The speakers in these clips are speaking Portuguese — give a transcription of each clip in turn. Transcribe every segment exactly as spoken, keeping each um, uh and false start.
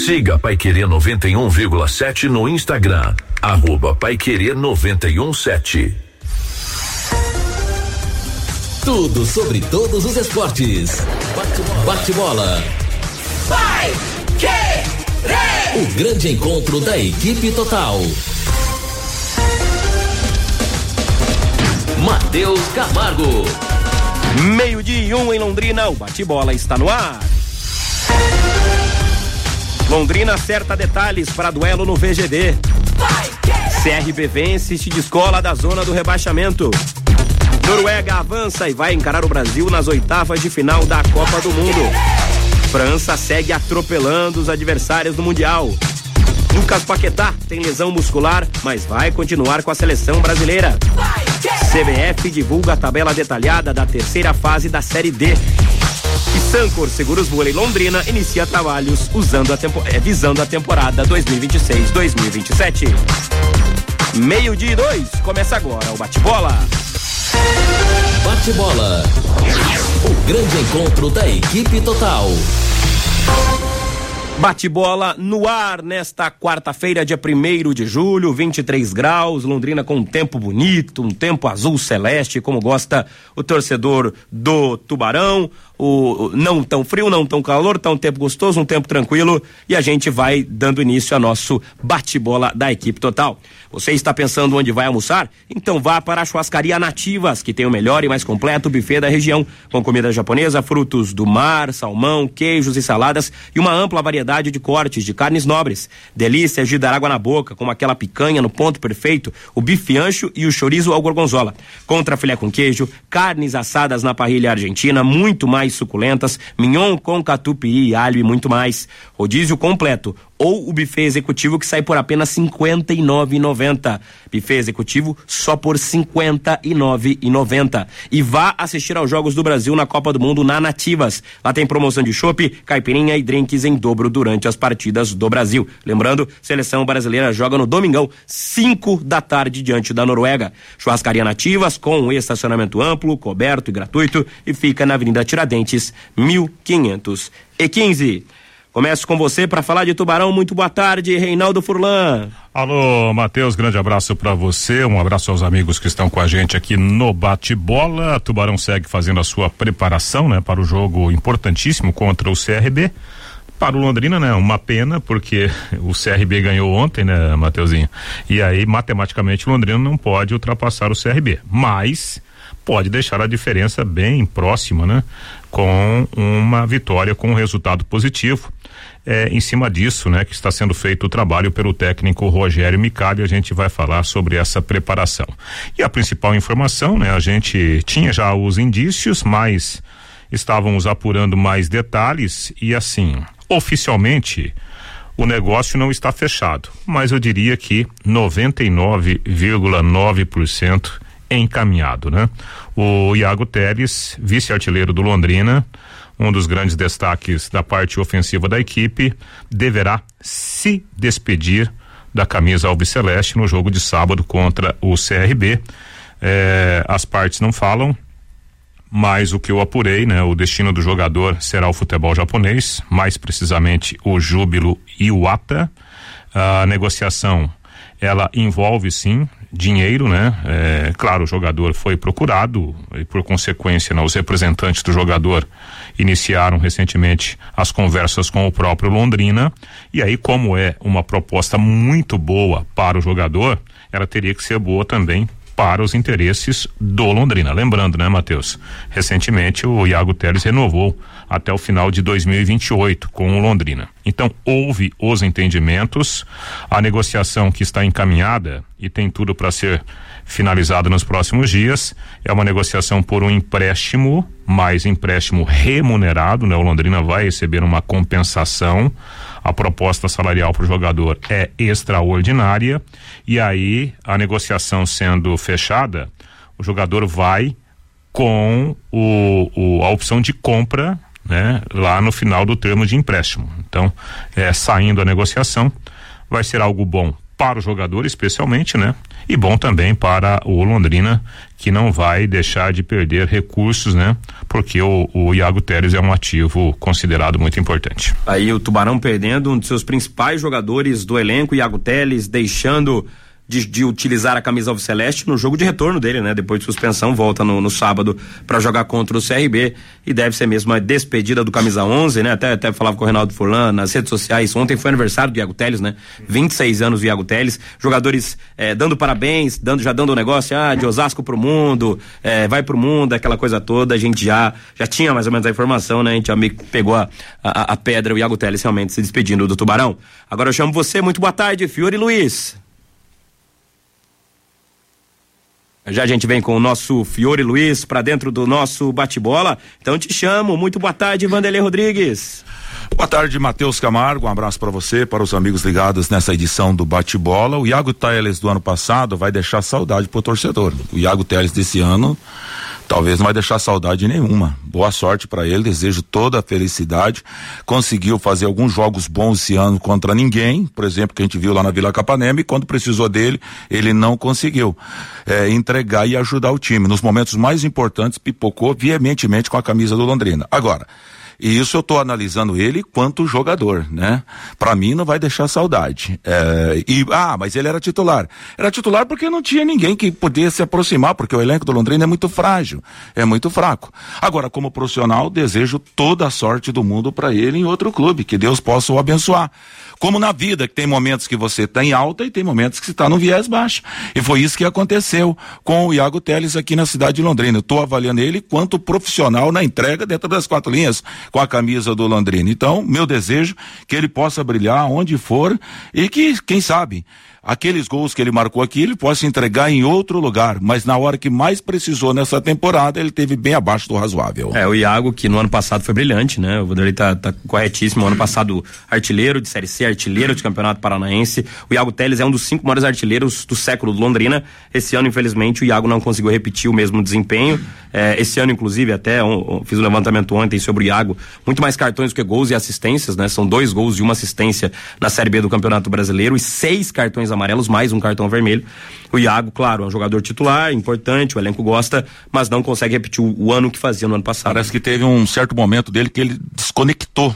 Siga Paiquerê noventa e um vírgula sete no Instagram, arroba Paiquerê noventa e um sete. Tudo sobre todos os esportes. Bate-bola. Paiquerê! O grande encontro da equipe total. Matheus Camargo. Meio-dia e um em Londrina, o bate-bola está no ar. Londrina acerta detalhes para duelo no V G D. C R B vence e se descola da zona do rebaixamento. Noruega avança e vai encarar o Brasil nas oitavas de final da Copa do Mundo. França segue atropelando os adversários do Mundial. Lucas Paquetá tem lesão muscular, mas vai continuar com a seleção brasileira. C B F divulga a tabela detalhada da terceira fase da Série D. E Sancor Seguros Vôlei Londrina inicia trabalhos usando a tempo, é, visando a temporada dois mil e vinte e seis dois mil e vinte e sete. Meio-dia e dois, começa agora o bate-bola. Bate-bola. O grande encontro da equipe total. Bate-bola no ar nesta quarta-feira, dia primeiro de julho, vinte e três graus, Londrina com um tempo bonito, um tempo azul celeste, como gosta o torcedor do Tubarão. O, o, não tão frio, não tão calor, tá um tempo gostoso, um tempo tranquilo, e a gente vai dando início ao nosso bate-bola da equipe total. Você está pensando onde vai almoçar? Então vá para a Churrascaria Nativas, que tem o melhor e mais completo buffet da região, com comida japonesa, frutos do mar, salmão, queijos e saladas, e uma ampla variedade de cortes de carnes nobres. Delícias de dar água na boca, como aquela picanha no ponto perfeito, o bife ancho e o chorizo ao gorgonzola. Contra filé com queijo, carnes assadas na parrilha argentina, muito mais suculentas, mignon com catupiry e alho e muito mais. Rodízio completo ou o buffet executivo, que sai por apenas cinquenta e nove reais e noventa centavos. Buffet executivo só por cinquenta e nove reais e noventa centavos. E vá assistir aos Jogos do Brasil na Copa do Mundo na Nativas. Lá tem promoção de chopp, caipirinha e drinks em dobro durante as partidas do Brasil. Lembrando, seleção brasileira joga no domingão, cinco da tarde, diante da Noruega. Churrascaria Nativas com um estacionamento amplo, coberto e gratuito, e fica na Avenida Tiradentes, mil quinhentos e quinze. Começo com você para falar de Tubarão. Muito boa tarde, Reinaldo Furlan. Alô, Matheus, grande abraço para você, um abraço aos amigos que estão com a gente aqui no bate-bola. Tubarão segue fazendo a sua preparação, né, para o jogo importantíssimo contra o C R B. Para o Londrina, né, uma pena, porque o C R B ganhou ontem, né, Mateuzinho? E aí, matematicamente, o Londrina não pode ultrapassar o C R B, mas pode deixar a diferença bem próxima, né? Com uma vitória, com um resultado positivo. É, em cima disso, né, que está sendo feito o trabalho pelo técnico Rogério Micali. A gente vai falar sobre essa preparação. E a principal informação, né, a gente tinha já os indícios, mas estávamos apurando mais detalhes e, assim, oficialmente o negócio não está fechado, mas eu diria que noventa e nove vírgula nove por cento encaminhado, né? O Iago Teres, vice-artilheiro do Londrina, um dos grandes destaques da parte ofensiva da equipe, deverá se despedir da camisa alviceleste no jogo de sábado contra o C R B. É, as partes não falam, mas o que eu apurei, né? O destino do jogador será o futebol japonês, mais precisamente o Júbilo Iwata. A negociação, ela envolve sim dinheiro, né? É, claro, o jogador foi procurado e, por consequência, né, os representantes do jogador iniciaram recentemente as conversas com o próprio Londrina, e aí, como é uma proposta muito boa para o jogador, ela teria que ser boa também para os interesses do Londrina. Lembrando, né, Matheus? Recentemente o Iago Teres renovou até o final de dois mil e vinte e oito com o Londrina. Então, houve os entendimentos, a negociação que está encaminhada e tem tudo para ser finalizada nos próximos dias, é uma negociação por um empréstimo, mais empréstimo remunerado, né? O Londrina vai receber uma compensação, a proposta salarial para o jogador é extraordinária, e aí, a negociação sendo fechada, o jogador vai com o, o, a opção de compra, né, lá no final do termo de empréstimo. Então, é, saindo a negociação, vai ser algo bom para o jogador especialmente, né? E bom também para o Londrina, que não vai deixar de perder recursos, né? Porque o, o Iago Teles é um ativo considerado muito importante. Aí o Tubarão perdendo um de seus principais jogadores do elenco, Iago Teles, deixando De, de utilizar a camisa alviceleste no jogo de retorno dele, né? Depois de suspensão, volta no, no sábado para jogar contra o C R B e deve ser mesmo a despedida do camisa onze, né? Até, até falava com o Reinaldo Furlan nas redes sociais, ontem foi aniversário do Iago Teles, né? vinte e seis anos do Iago Teles, jogadores eh, dando parabéns, dando, já dando o um negócio, ah, de Osasco pro mundo, eh, vai pro mundo, aquela coisa toda, a gente já, já tinha mais ou menos a informação, né? A gente já meio que pegou a, a, a pedra, o Iago Teles realmente se despedindo do Tubarão. Agora eu chamo você, muito boa tarde, Fiore Luiz. Já a gente vem com o nosso Fiore Luiz para dentro do nosso bate-bola, então te chamo, muito boa tarde, Vanderlei Rodrigues. Boa tarde, Matheus Camargo, um abraço para você, para os amigos ligados nessa edição do bate-bola. O Iago Teles do ano passado vai deixar saudade pro torcedor. O Iago Teles desse ano talvez não vai deixar saudade nenhuma. Boa sorte para ele, desejo toda a felicidade. Conseguiu fazer alguns jogos bons esse ano contra ninguém, por exemplo, que a gente viu lá na Vila Capanema, e quando precisou dele, ele não conseguiu é, entregar e ajudar o time. Nos momentos mais importantes, pipocou veementemente com a camisa do Londrina. Agora, e isso eu tô analisando ele quanto jogador, né? Pra mim não vai deixar saudade. É, e, ah, mas ele era titular. Era titular porque não tinha ninguém que pudesse se aproximar, porque o elenco do Londrina é muito frágil, é muito fraco. Agora, como profissional, desejo toda a sorte do mundo pra ele em outro clube, que Deus possa o abençoar. Como na vida, que tem momentos que você tá em alta e tem momentos que você tá no viés baixo. E foi isso que aconteceu com o Iago Teles aqui na cidade de Londrina. Eu tô avaliando ele quanto profissional na entrega dentro das quatro linhas com a camisa do Londrina. Então, meu desejo que ele possa brilhar onde for e que, quem sabe, aqueles gols que ele marcou aqui, ele possa entregar em outro lugar, mas na hora que mais precisou nessa temporada, ele teve bem abaixo do razoável. É, o Iago, que no ano passado foi brilhante, né? O Vanderlei tá, tá corretíssimo, ano passado artilheiro de Série C, artilheiro de Campeonato Paranaense. O Iago Teles é um dos cinco maiores artilheiros do século do Londrina. Esse ano, infelizmente, o Iago não conseguiu repetir o mesmo desempenho. É, esse ano, inclusive, até um, um, fiz um levantamento ontem sobre o Iago, muito mais cartões do que gols e assistências, né? São dois gols e uma assistência na Série B do Campeonato Brasileiro e seis cartões amarelos, mais um cartão vermelho. O Iago, claro, é um jogador titular, importante, o elenco gosta, mas não consegue repetir o, o ano que fazia no ano passado. Parece que teve um certo momento dele que ele desconectou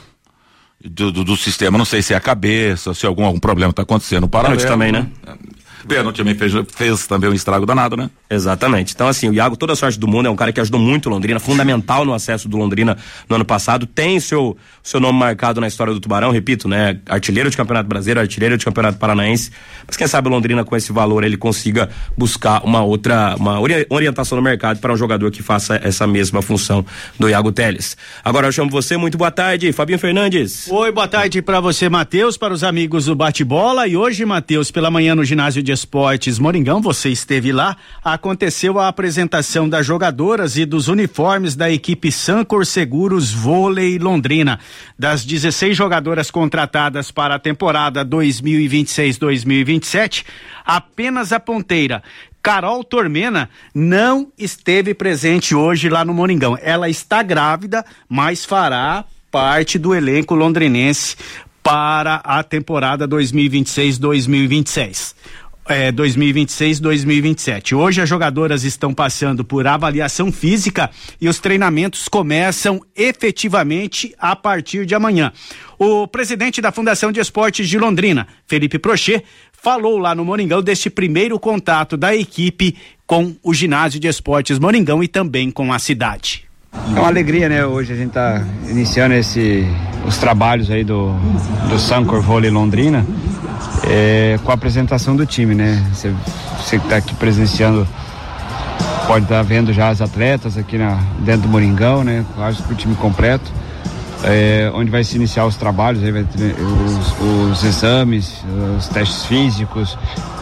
do, do, do sistema, não sei se é a cabeça, se algum, algum problema está acontecendo. Paralelo também, né? Pênalti também fez, fez também um estrago danado, né? Exatamente. Então, assim, o Iago, toda a sorte do mundo, é um cara que ajudou muito o Londrina, fundamental no acesso do Londrina no ano passado, tem seu, seu nome marcado na história do Tubarão, repito, né? Artilheiro de Campeonato Brasileiro, artilheiro de Campeonato Paranaense, mas quem sabe o Londrina com esse valor ele consiga buscar uma outra, uma orientação no mercado para um jogador que faça essa mesma função do Iago Teles. Agora eu chamo você, muito boa tarde, Fabinho Fernandes. Oi, boa tarde para você, Matheus, para os amigos do Bate-Bola, e hoje, Matheus, pela manhã no ginásio de Esportes Moringão, você esteve lá, aconteceu a apresentação das jogadoras e dos uniformes da equipe Sancor Seguros Vôlei Londrina. Das dezesseis jogadoras contratadas para a temporada dois mil e vinte e seis dois mil e vinte e sete, apenas a ponteira Carol Tormena não esteve presente hoje lá no Moringão. Ela está grávida, mas fará parte do elenco londrinense para a temporada dois mil e vinte e seis dois mil e vinte e seis. É, dois mil e vinte e seis dois mil e vinte e sete. Hoje as jogadoras estão passando por avaliação física e os treinamentos começam efetivamente a partir de amanhã. O presidente da Fundação de Esportes de Londrina, Felipe Prochet, falou lá no Moringão deste primeiro contato da equipe com o ginásio de esportes Moringão e também com a cidade. É uma alegria, né? Hoje a gente está iniciando esse, os trabalhos aí do, do Sancor Vôlei Londrina. É, com a apresentação do time, né? Você, você que está aqui presenciando pode estar tá vendo já as atletas aqui na, dentro do Moringão, né? Quase que o time completo, é, onde vai se iniciar os trabalhos, aí vai ter os, os exames, os testes físicos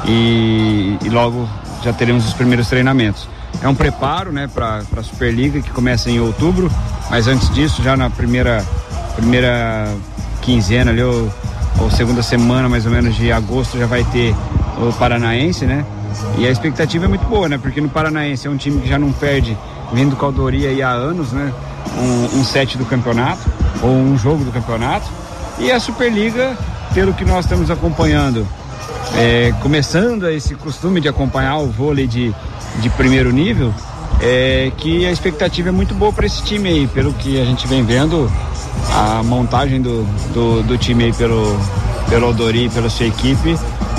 e, e logo já teremos os primeiros treinamentos. É um preparo, né, para a Superliga que começa em outubro, mas antes disso, já na primeira, primeira quinzena ali, ou ou segunda semana mais ou menos de agosto já vai ter o Paranaense, né? E a expectativa é muito boa, né? Porque no Paranaense é um time que já não perde, vindo Caldoria aí há anos, né? Um, um set do campeonato, ou um jogo do campeonato. E a Superliga, pelo que nós estamos acompanhando é, começando esse costume de acompanhar o vôlei de, de primeiro nível, é, que a expectativa é muito boa para esse time aí, pelo que a gente vem vendo, a montagem do, do, do time aí pelo, pelo Aldori e pela sua equipe,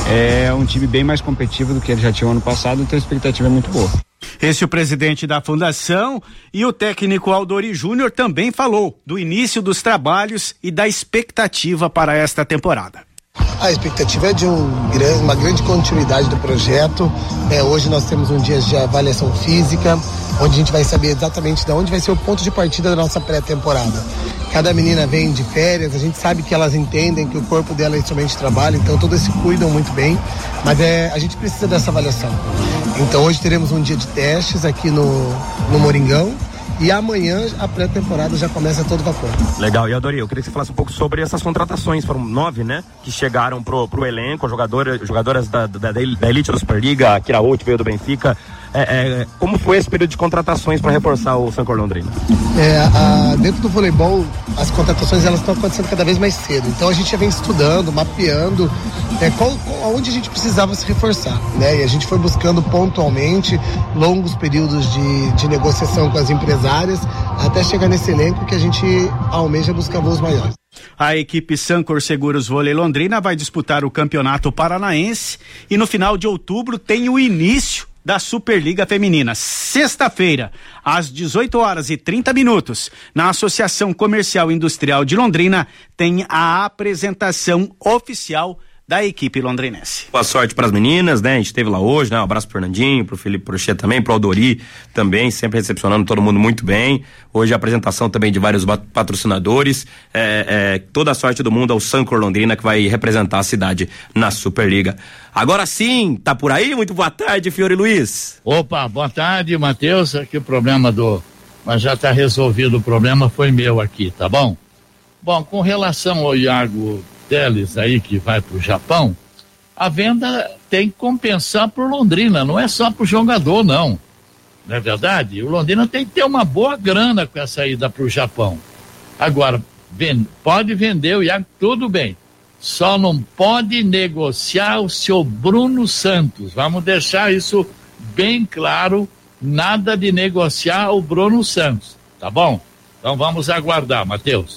é um time bem mais competitivo do que ele já tinha no ano passado, então a expectativa é muito boa. Esse é o presidente da fundação, e o técnico Aldori Júnior também falou do início dos trabalhos e da expectativa para esta temporada. A expectativa é de um, uma grande continuidade do projeto. É, hoje nós temos um dia de avaliação física, onde a gente vai saber exatamente de onde vai ser o ponto de partida da nossa pré-temporada. Cada menina vem de férias, a gente sabe que elas entendem que o corpo dela é instrumento de trabalho, então todas se cuidam muito bem, mas é, a gente precisa dessa avaliação. Então hoje teremos um dia de testes aqui no, no Moringão, e amanhã a pré-temporada já começa a todo vapor. Legal, e Aldori, eu queria que você falasse um pouco sobre essas contratações, foram nove, né? Que chegaram pro, pro elenco, jogadora, jogadoras da, da, da elite da Superliga, a Kira Holt veio do Benfica. É, é, como foi esse período de contratações para reforçar o Sancor Londrina? É, a, dentro do voleibol, as contratações elas estão acontecendo cada vez mais cedo. Então a gente já vem estudando, mapeando é, qual, qual, onde a gente precisava se reforçar, né? E a gente foi buscando pontualmente longos períodos de, de negociação com as empresárias até chegar nesse elenco que a gente almeja buscar voos maiores. A equipe Sancor Seguros Vôlei Londrina vai disputar o Campeonato Paranaense e no final de outubro tem o início da Superliga Feminina. Sexta-feira, às dezoito horas e trinta minutos, na Associação Comercial e Industrial de Londrina, tem a apresentação oficial da equipe londrinense. Boa sorte para as meninas, né? A gente esteve lá hoje, né? Um abraço pro Fernandinho, pro Felipe Prochet também, pro Aldori também, sempre recepcionando todo mundo muito bem. Hoje a apresentação também de vários patrocinadores. É, é, toda a sorte do mundo ao Sancor Londrina, que vai representar a cidade na Superliga. Agora sim, tá por aí? Muito boa tarde, Fiore Luiz. Opa, boa tarde, Matheus. Aqui o problema do... Mas já tá resolvido, o problema foi meu aqui, tá bom? Bom, com relação ao Iago Teles aí que vai pro Japão, a venda tem que compensar por Londrina, não é só pro jogador não, não é verdade? O Londrina tem que ter uma boa grana com essa ida pro Japão. Agora, vende, pode vender o Iago, tudo bem, só não pode negociar o seu Bruno Santos, vamos deixar isso bem claro, nada de negociar o Bruno Santos, tá bom? Então vamos aguardar, Matheus.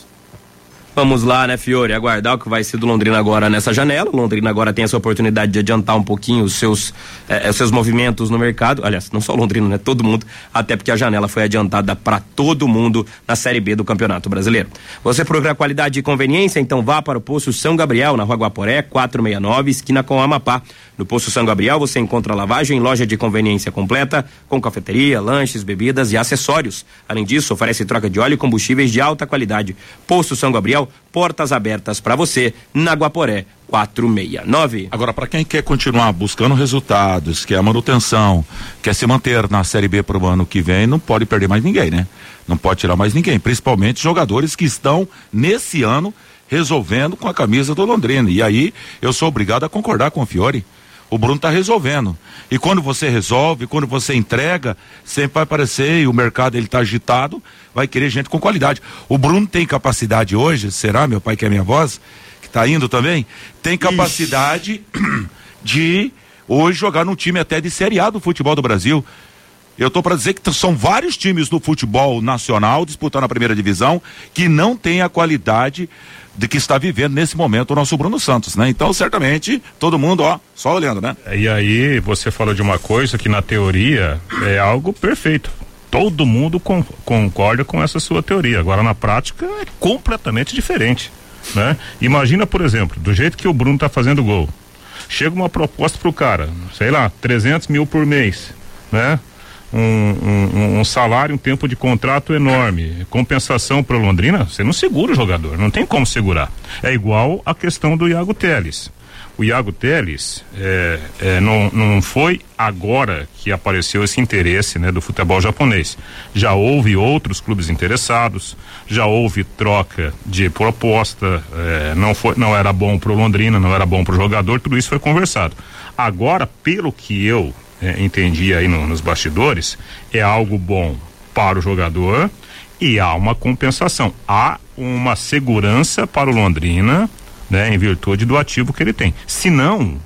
Vamos lá, né, Fiore, aguardar o que vai ser do Londrina agora nessa janela. O Londrina agora tem essa oportunidade de adiantar um pouquinho os seus, eh, os seus movimentos no mercado. Aliás, não só o Londrina, né, todo mundo, até porque a janela foi adiantada para todo mundo na Série B do Campeonato Brasileiro. Você procura qualidade e conveniência? Então vá para o Poço São Gabriel, na Rua Guaporé, quatrocentos e sessenta e nove, esquina com Amapá. No Poço São Gabriel você encontra lavagem, loja de conveniência completa, com cafeteria, lanches, bebidas e acessórios. Além disso, oferece troca de óleo e combustíveis de alta qualidade. Poço São Gabriel, portas abertas para você, na Guaporé, quatrocentos e sessenta e nove. Agora, para quem quer continuar buscando resultados, quer a manutenção, quer se manter na Série B para o ano que vem, não pode perder mais ninguém, né? Não pode tirar mais ninguém, principalmente jogadores que estão nesse ano resolvendo com a camisa do Londrina. E aí, eu sou obrigado a concordar com o Fiore. O Bruno está resolvendo. E quando você resolve, quando você entrega, sempre vai aparecer, e o mercado ele está agitado, vai querer gente com qualidade. O Bruno tem capacidade hoje, será, meu pai que é minha voz, que está indo também, tem capacidade Ixi. de hoje jogar num time até de Série A do futebol do Brasil. Eu estou para dizer que são vários times do futebol nacional disputando a primeira divisão que não tem a qualidade de que está vivendo nesse momento o nosso Bruno Santos, né? Então, certamente, todo mundo, ó, só olhando, né? E aí, você falou de uma coisa que na teoria é algo perfeito. Todo mundo com, concorda com essa sua teoria. Agora, na prática, é completamente diferente, né? Imagina, por exemplo, do jeito que o Bruno tá fazendo gol. Chega uma proposta pro cara, sei lá, trezentos mil por mês, né? Um, um, um salário, um tempo de contrato enorme, compensação para Londrina, você não segura o jogador, não tem como segurar. É igual a questão do Iago Teles. O Iago Teles é, é, não, não foi agora que apareceu esse interesse, né, do futebol japonês. Já houve outros clubes interessados, já houve troca de proposta, é, não, foi, não era bom para o Londrina, não era bom para o jogador, tudo isso foi conversado. Agora, pelo que eu É, entendi aí no, nos bastidores, é algo bom para o jogador e há uma compensação, há uma segurança para o Londrina, né, em virtude do ativo que ele tem. Se não,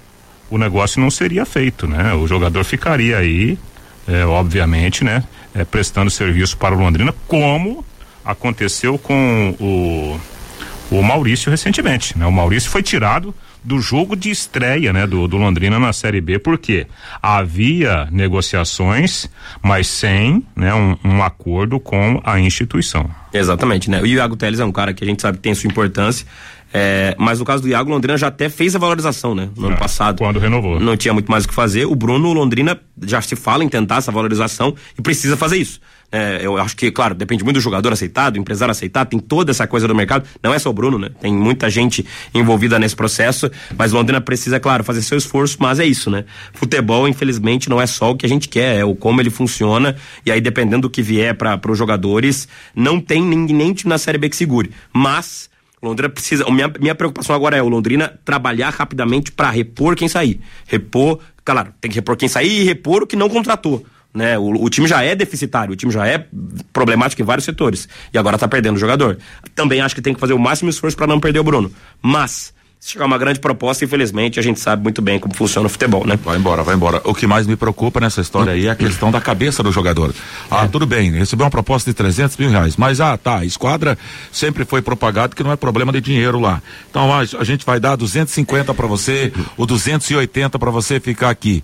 o negócio não seria feito, né? O jogador ficaria aí, é, obviamente, né? É, prestando serviço para o Londrina, como aconteceu com o, o Maurício recentemente, né? O Maurício foi tirado do jogo de estreia, né, do, do Londrina na Série B, porque havia negociações, mas sem, né, um, um acordo com a instituição. Exatamente, né? O Iago Teles é um cara que a gente sabe que tem sua importância, é, mas no caso do Iago, Londrina já até fez a valorização, né? No é, ano passado. Quando renovou. Não tinha muito mais o que fazer. O Bruno, Londrina, já se fala em tentar essa valorização e precisa fazer isso. É, eu acho que, claro, depende muito do jogador aceitado, do empresário aceitado, tem toda essa coisa do mercado, não é só o Bruno, né? Tem muita gente envolvida nesse processo, mas Londrina precisa, claro, fazer seu esforço, mas é isso, né? Futebol, infelizmente, não é só o que a gente quer, é o como ele funciona, e aí dependendo do que vier para os jogadores, não tem ninguém nem na Série B que segure, mas Londrina precisa, minha, minha preocupação agora é o Londrina trabalhar rapidamente para repor quem sair, repor, claro, tem que repor quem sair e repor o que não contratou. Né? O, o time já é deficitário, o time já é problemático em vários setores e agora tá perdendo o jogador. Também acho que tem que fazer o máximo esforço para não perder o Bruno, mas se chegar uma grande proposta, infelizmente a gente sabe muito bem como funciona o futebol, né? Vai embora, vai embora. O que mais me preocupa nessa história aí é a questão da cabeça do jogador. Ah, é. Tudo bem, recebeu uma proposta de trezentos mil reais, mas ah, tá, a esquadra sempre foi propagado que não é problema de dinheiro lá. Então a, a gente vai dar duzentos e cinquenta para você, ou duzentos e oitenta para você ficar aqui.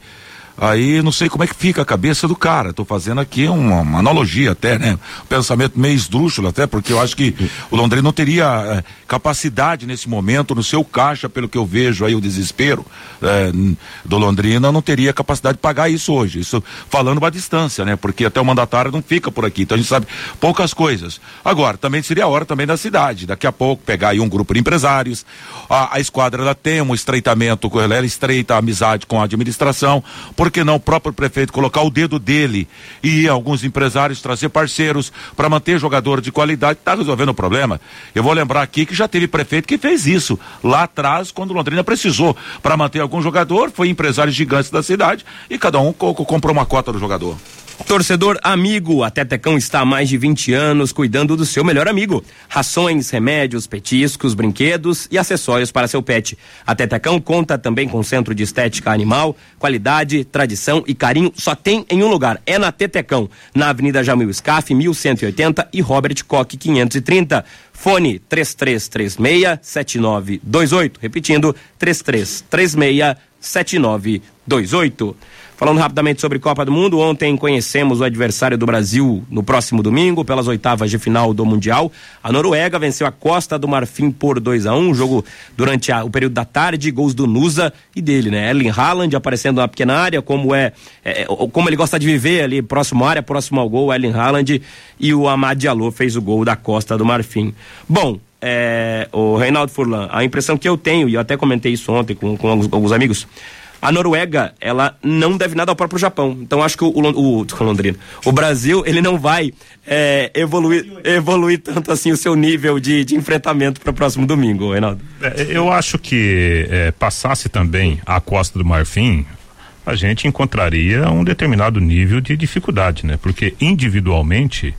Aí não sei como é que fica a cabeça do cara. Tô fazendo aqui uma, uma analogia até, né? Um pensamento meio esdrúxulo até, porque eu acho que o Londrina não teria é, capacidade nesse momento, no seu caixa, pelo que eu vejo aí o desespero é, do Londrina, não teria capacidade de pagar isso hoje. Isso falando uma distância, né? Porque até o mandatário não fica por aqui, então a gente sabe poucas coisas. Agora, também seria a hora também da cidade, daqui a pouco pegar aí um grupo de empresários, a, a esquadra ela tem um estreitamento, ela estreita a amizade com a administração, por que não o próprio prefeito colocar o dedo dele e alguns empresários trazer parceiros para manter jogador de qualidade, tá resolvendo o problema. Eu vou lembrar aqui que já teve prefeito que fez isso lá atrás, quando Londrina precisou para manter algum jogador, foi empresários gigantes da cidade e cada um co- comprou uma cota do jogador. Torcedor amigo, a Tetecão está há mais de vinte anos cuidando do seu melhor amigo. Rações, remédios, petiscos, brinquedos e acessórios para seu pet. A Tetecão conta também com centro de estética animal, qualidade, tradição e carinho só tem em um lugar, é na Tetecão, na Avenida Jamil Scaff, mil cento e oitenta e Robert Koch quinhentos e trinta. Fone três três três seis, sete nove dois oito, repetindo, três três três seis, sete nove dois oito. Falando rapidamente sobre Copa do Mundo, ontem conhecemos o adversário do Brasil no próximo domingo, pelas oitavas de final do Mundial. A Noruega venceu a Costa do Marfim por dois a um, um jogo durante a, o período da tarde, gols do Nusa e dele, né? Erling Haaland aparecendo na pequena área, como é, é como ele gosta de viver ali, próximo à área, próximo ao gol, Erling Haaland, e o Amad Diallo fez o gol da Costa do Marfim. Bom, é, o Reinaldo Furlan, a impressão que eu tenho, e eu até comentei isso ontem com, com alguns, alguns amigos, a Noruega, ela não deve nada ao próprio Japão. Então acho que o, o, o Londrina, o Brasil, ele não vai é, evoluir, evoluir tanto assim o seu nível de, de enfrentamento para o próximo domingo, Reinaldo. É, eu acho que é, passasse também a Costa do Marfim, a gente encontraria um determinado nível de dificuldade, né? Porque individualmente,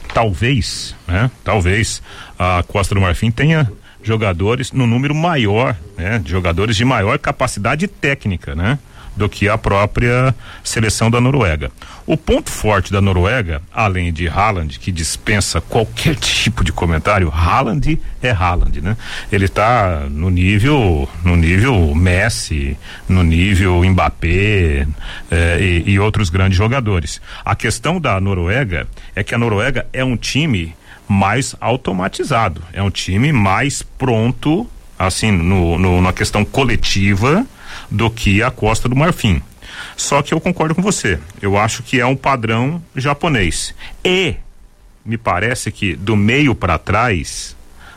talvez, né? Talvez a Costa do Marfim tenha jogadores no número maior, né? De jogadores de maior capacidade técnica, né? Do que a própria seleção da Noruega. O ponto forte da Noruega, além de Haaland, que dispensa qualquer tipo de comentário, Haaland é Haaland, né? Ele tá no nível, no nível Messi, no nível Mbappé eh, e, e outros grandes jogadores. A questão da Noruega é que a Noruega é um time mais automatizado, é um time mais pronto, assim, no, no, na questão coletiva do que a Costa do Marfim. Só que eu concordo com você, eu acho que é um padrão japonês e me parece que do meio para trás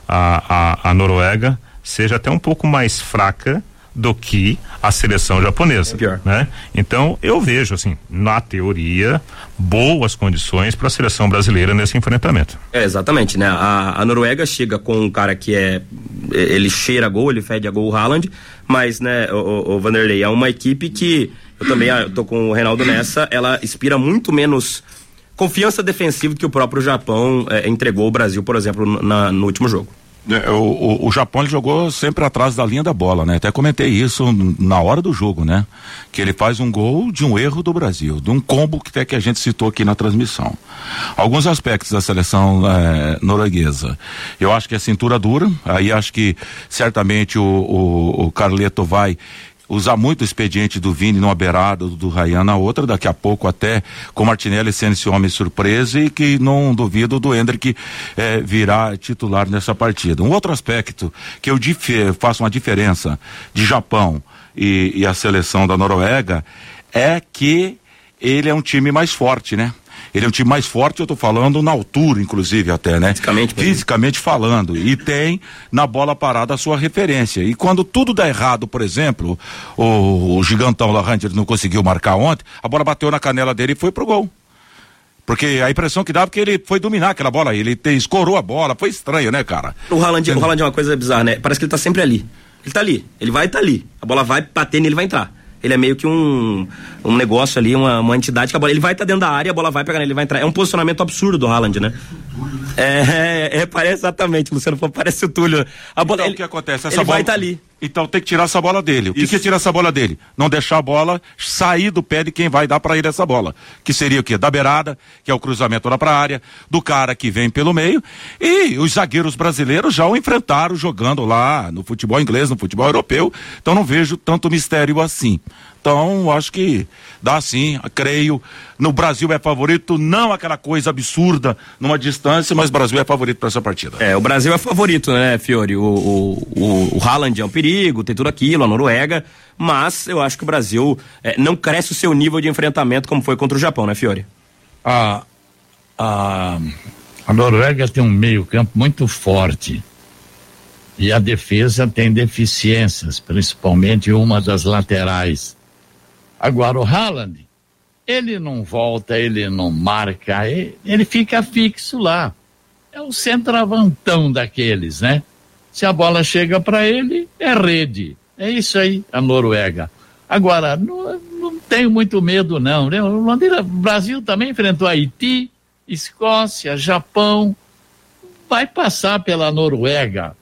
a, a, a Noruega seja até um pouco mais fraca do que a seleção japonesa, é pior, né? Então eu vejo assim, na teoria, boas condições para a seleção brasileira nesse enfrentamento. É, exatamente, né? A, a Noruega chega com um cara que é, ele cheira gol, ele fede a gol, o Haaland, mas, né, o, o, o Vanderlei é uma equipe que eu também eu tô com o Reinaldo nessa, ela inspira muito menos confiança defensiva que o próprio Japão é, entregou ao Brasil, por exemplo, na, no último jogo. O, o, o Japão ele jogou sempre atrás da linha da bola, né? Até comentei isso na hora do jogo, né? Que ele faz um gol de um erro do Brasil, de um combo que até que a gente citou aqui na transmissão. Alguns aspectos da seleção é, norueguesa. Eu acho que é cintura dura, aí acho que certamente o, o, o Carleto vai usar muito o expediente do Vini numa beirada, do Ryan na outra, daqui a pouco até com o Martinelli sendo esse homem surpresa, e que não duvido do Endrick eh, virar titular nessa partida. Um outro aspecto que eu dif- faço uma diferença de Japão e, e a seleção da Noruega é que ele é um time mais forte, né? Ele é um time mais forte, eu tô falando na altura, inclusive, até, né? Fisicamente, Fisicamente falando. E tem na bola parada a sua referência. E quando tudo dá errado, por exemplo, o, o gigantão lá, Ranger, não conseguiu marcar ontem, a bola bateu na canela dele e foi pro gol. Porque a impressão que dava é que ele foi dominar aquela bola, ele te, escorou a bola, foi estranho, né, cara? O Haaland, o Haaland é uma coisa bizarra, né? Parece que ele tá sempre ali. Ele tá ali, ele vai estar tá ali. A bola vai bater nele, ele vai entrar. Ele é meio que um, um negócio ali, uma, uma entidade que a bola, ele vai estar tá dentro da área, a bola vai pegar nele, ele vai entrar. É um posicionamento absurdo do Haaland, né? É, é, é parece exatamente, Luciano, parece o Túlio. A bola, então, ele, o que acontece? Essa ele bola, vai estar tá ali. Então tem que tirar essa bola dele. O que, que é tirar essa bola dele? Não deixar a bola sair do pé de quem vai dar para ele essa bola. Que seria o quê? Da beirada, que é o cruzamento lá para a área, do cara que vem pelo meio, e os zagueiros brasileiros já o enfrentaram jogando lá no futebol inglês, no futebol europeu. Então não vejo tanto mistério assim. Então, acho que dá sim, creio. No Brasil é favorito, não aquela coisa absurda numa distância, mas o Brasil é favorito para essa partida. É, o Brasil é favorito, né, Fiore? O, o, o, o Haaland é um perigo, tem tudo aquilo, a Noruega, mas eu acho que o Brasil é, não cresce o seu nível de enfrentamento como foi contra o Japão, né, Fiore? A, a, a Noruega tem um meio-campo muito forte. E a defesa tem deficiências, principalmente uma das laterais. Agora o Haaland, ele não volta, ele não marca, ele, ele fica fixo lá. É o centroavantão daqueles, né? Se a bola chega para ele, é rede. É isso aí, a Noruega. Agora, não, não tenho muito medo não, né? O Brasil também enfrentou Haiti, Escócia, Japão. Vai passar pela Noruega.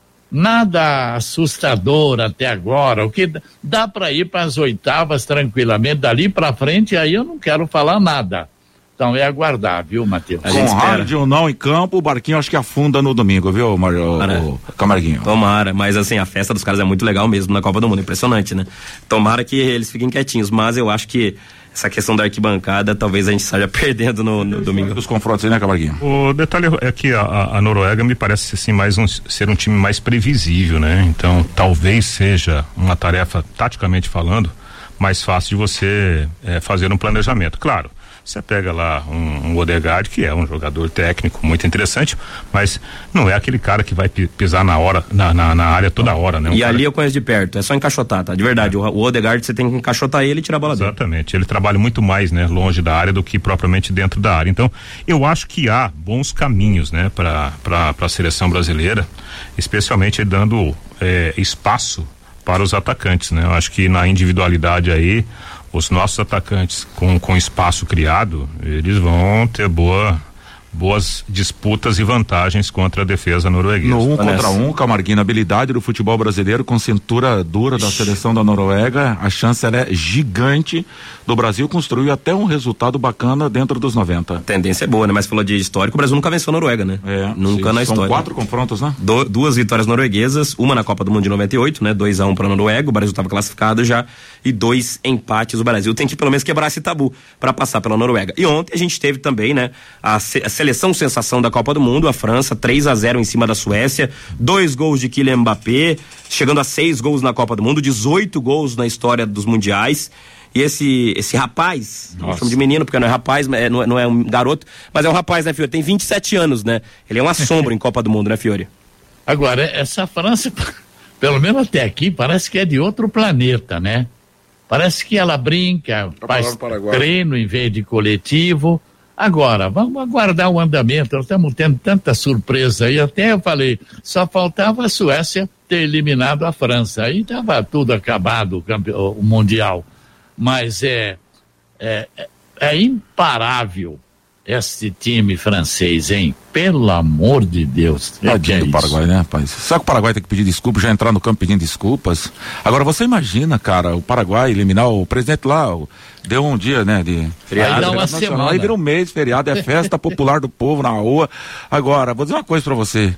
Nada assustador até agora, o que dá para ir para as oitavas tranquilamente, dali para frente aí eu não quero falar nada. Então é aguardar, viu, Matheus? Com Haaland ou não em campo, o barquinho acho que afunda no domingo, viu, Mario, o Camarguinho? Tomara, mas assim, a festa dos caras é muito legal mesmo na Copa do Mundo, impressionante, né? Tomara que eles fiquem quietinhos, mas eu acho que essa questão da arquibancada, talvez a gente saia perdendo no, no domingo. Dos confrontos aí, né, Camarguinho? O detalhe é que a, a Noruega me parece assim, mais um, ser um time mais previsível, né? Então, talvez seja uma tarefa, taticamente falando, mais fácil de você é, fazer um planejamento. Claro, você pega lá um, um Odegaard, que é um jogador técnico muito interessante, mas não é aquele cara que vai pisar na hora, na, na, na área toda hora, né? Um e cara... ali eu conheço de perto, é só encaixotar, tá? De verdade, é. o, o Odegaard você tem que encaixotar ele e tirar a bola dele. Exatamente, ele trabalha muito mais, né? Longe da área do que propriamente dentro da área. Então, eu acho que há bons caminhos, né? Para para a seleção brasileira, especialmente dando é, espaço para os atacantes, né? Eu acho que na individualidade aí, os nossos atacantes com, com espaço criado, eles vão ter boa, boas disputas e vantagens contra a defesa norueguesa. No um contra um, Camarguinho, a habilidade do futebol brasileiro com cintura dura da seleção da Noruega, a chance ela é gigante do Brasil construir até um resultado bacana dentro dos noventa. A tendência é boa, né? Mas falou de histórico, o Brasil nunca venceu a Noruega, né? É, nunca sim, na são história. quatro confrontos, né? Do, duas vitórias norueguesas, uma na Copa do Mundo de noventa e oito, né? dois a um para a Noruega, o Brasil estava classificado já, e dois empates. O Brasil tem que pelo menos quebrar esse tabu para passar pela Noruega. E ontem a gente teve também, né? A, se, a seleção sensação da Copa do Mundo, a França, três a zero em cima da Suécia, dois gols de Kylian Mbappé, chegando a seis gols na Copa do Mundo, dezoito gols na história dos mundiais. E esse, esse rapaz, eu chamo de menino porque não é rapaz, é, não, é, não é um garoto, mas é um rapaz, né, Fiore? Tem vinte e sete anos, né? Ele é uma sombra em Copa do Mundo, né, Fiore? Agora, essa França, pelo menos até aqui, parece que é de outro planeta, né? Parece que ela brinca, faz treino em vez de coletivo. Agora, vamos aguardar o andamento, nós estamos tendo tanta surpresa aí, até eu falei, só faltava a Suécia ter eliminado a França, aí estava tudo acabado, o, campe... o Mundial. Mas é, é, é imparável esse time francês, hein? Pelo amor de Deus. Tadinho é do Paraguai, né, rapaz? Será que o Paraguai tem que pedir desculpa, já entrar no campo pedindo desculpas? Agora, você imagina, cara, o Paraguai eliminar o presidente lá, o, deu um dia, né, de feriado, aí dá uma semana. Aí vira um mês, feriado, é festa popular do povo na rua. Agora, vou dizer uma coisa pra você.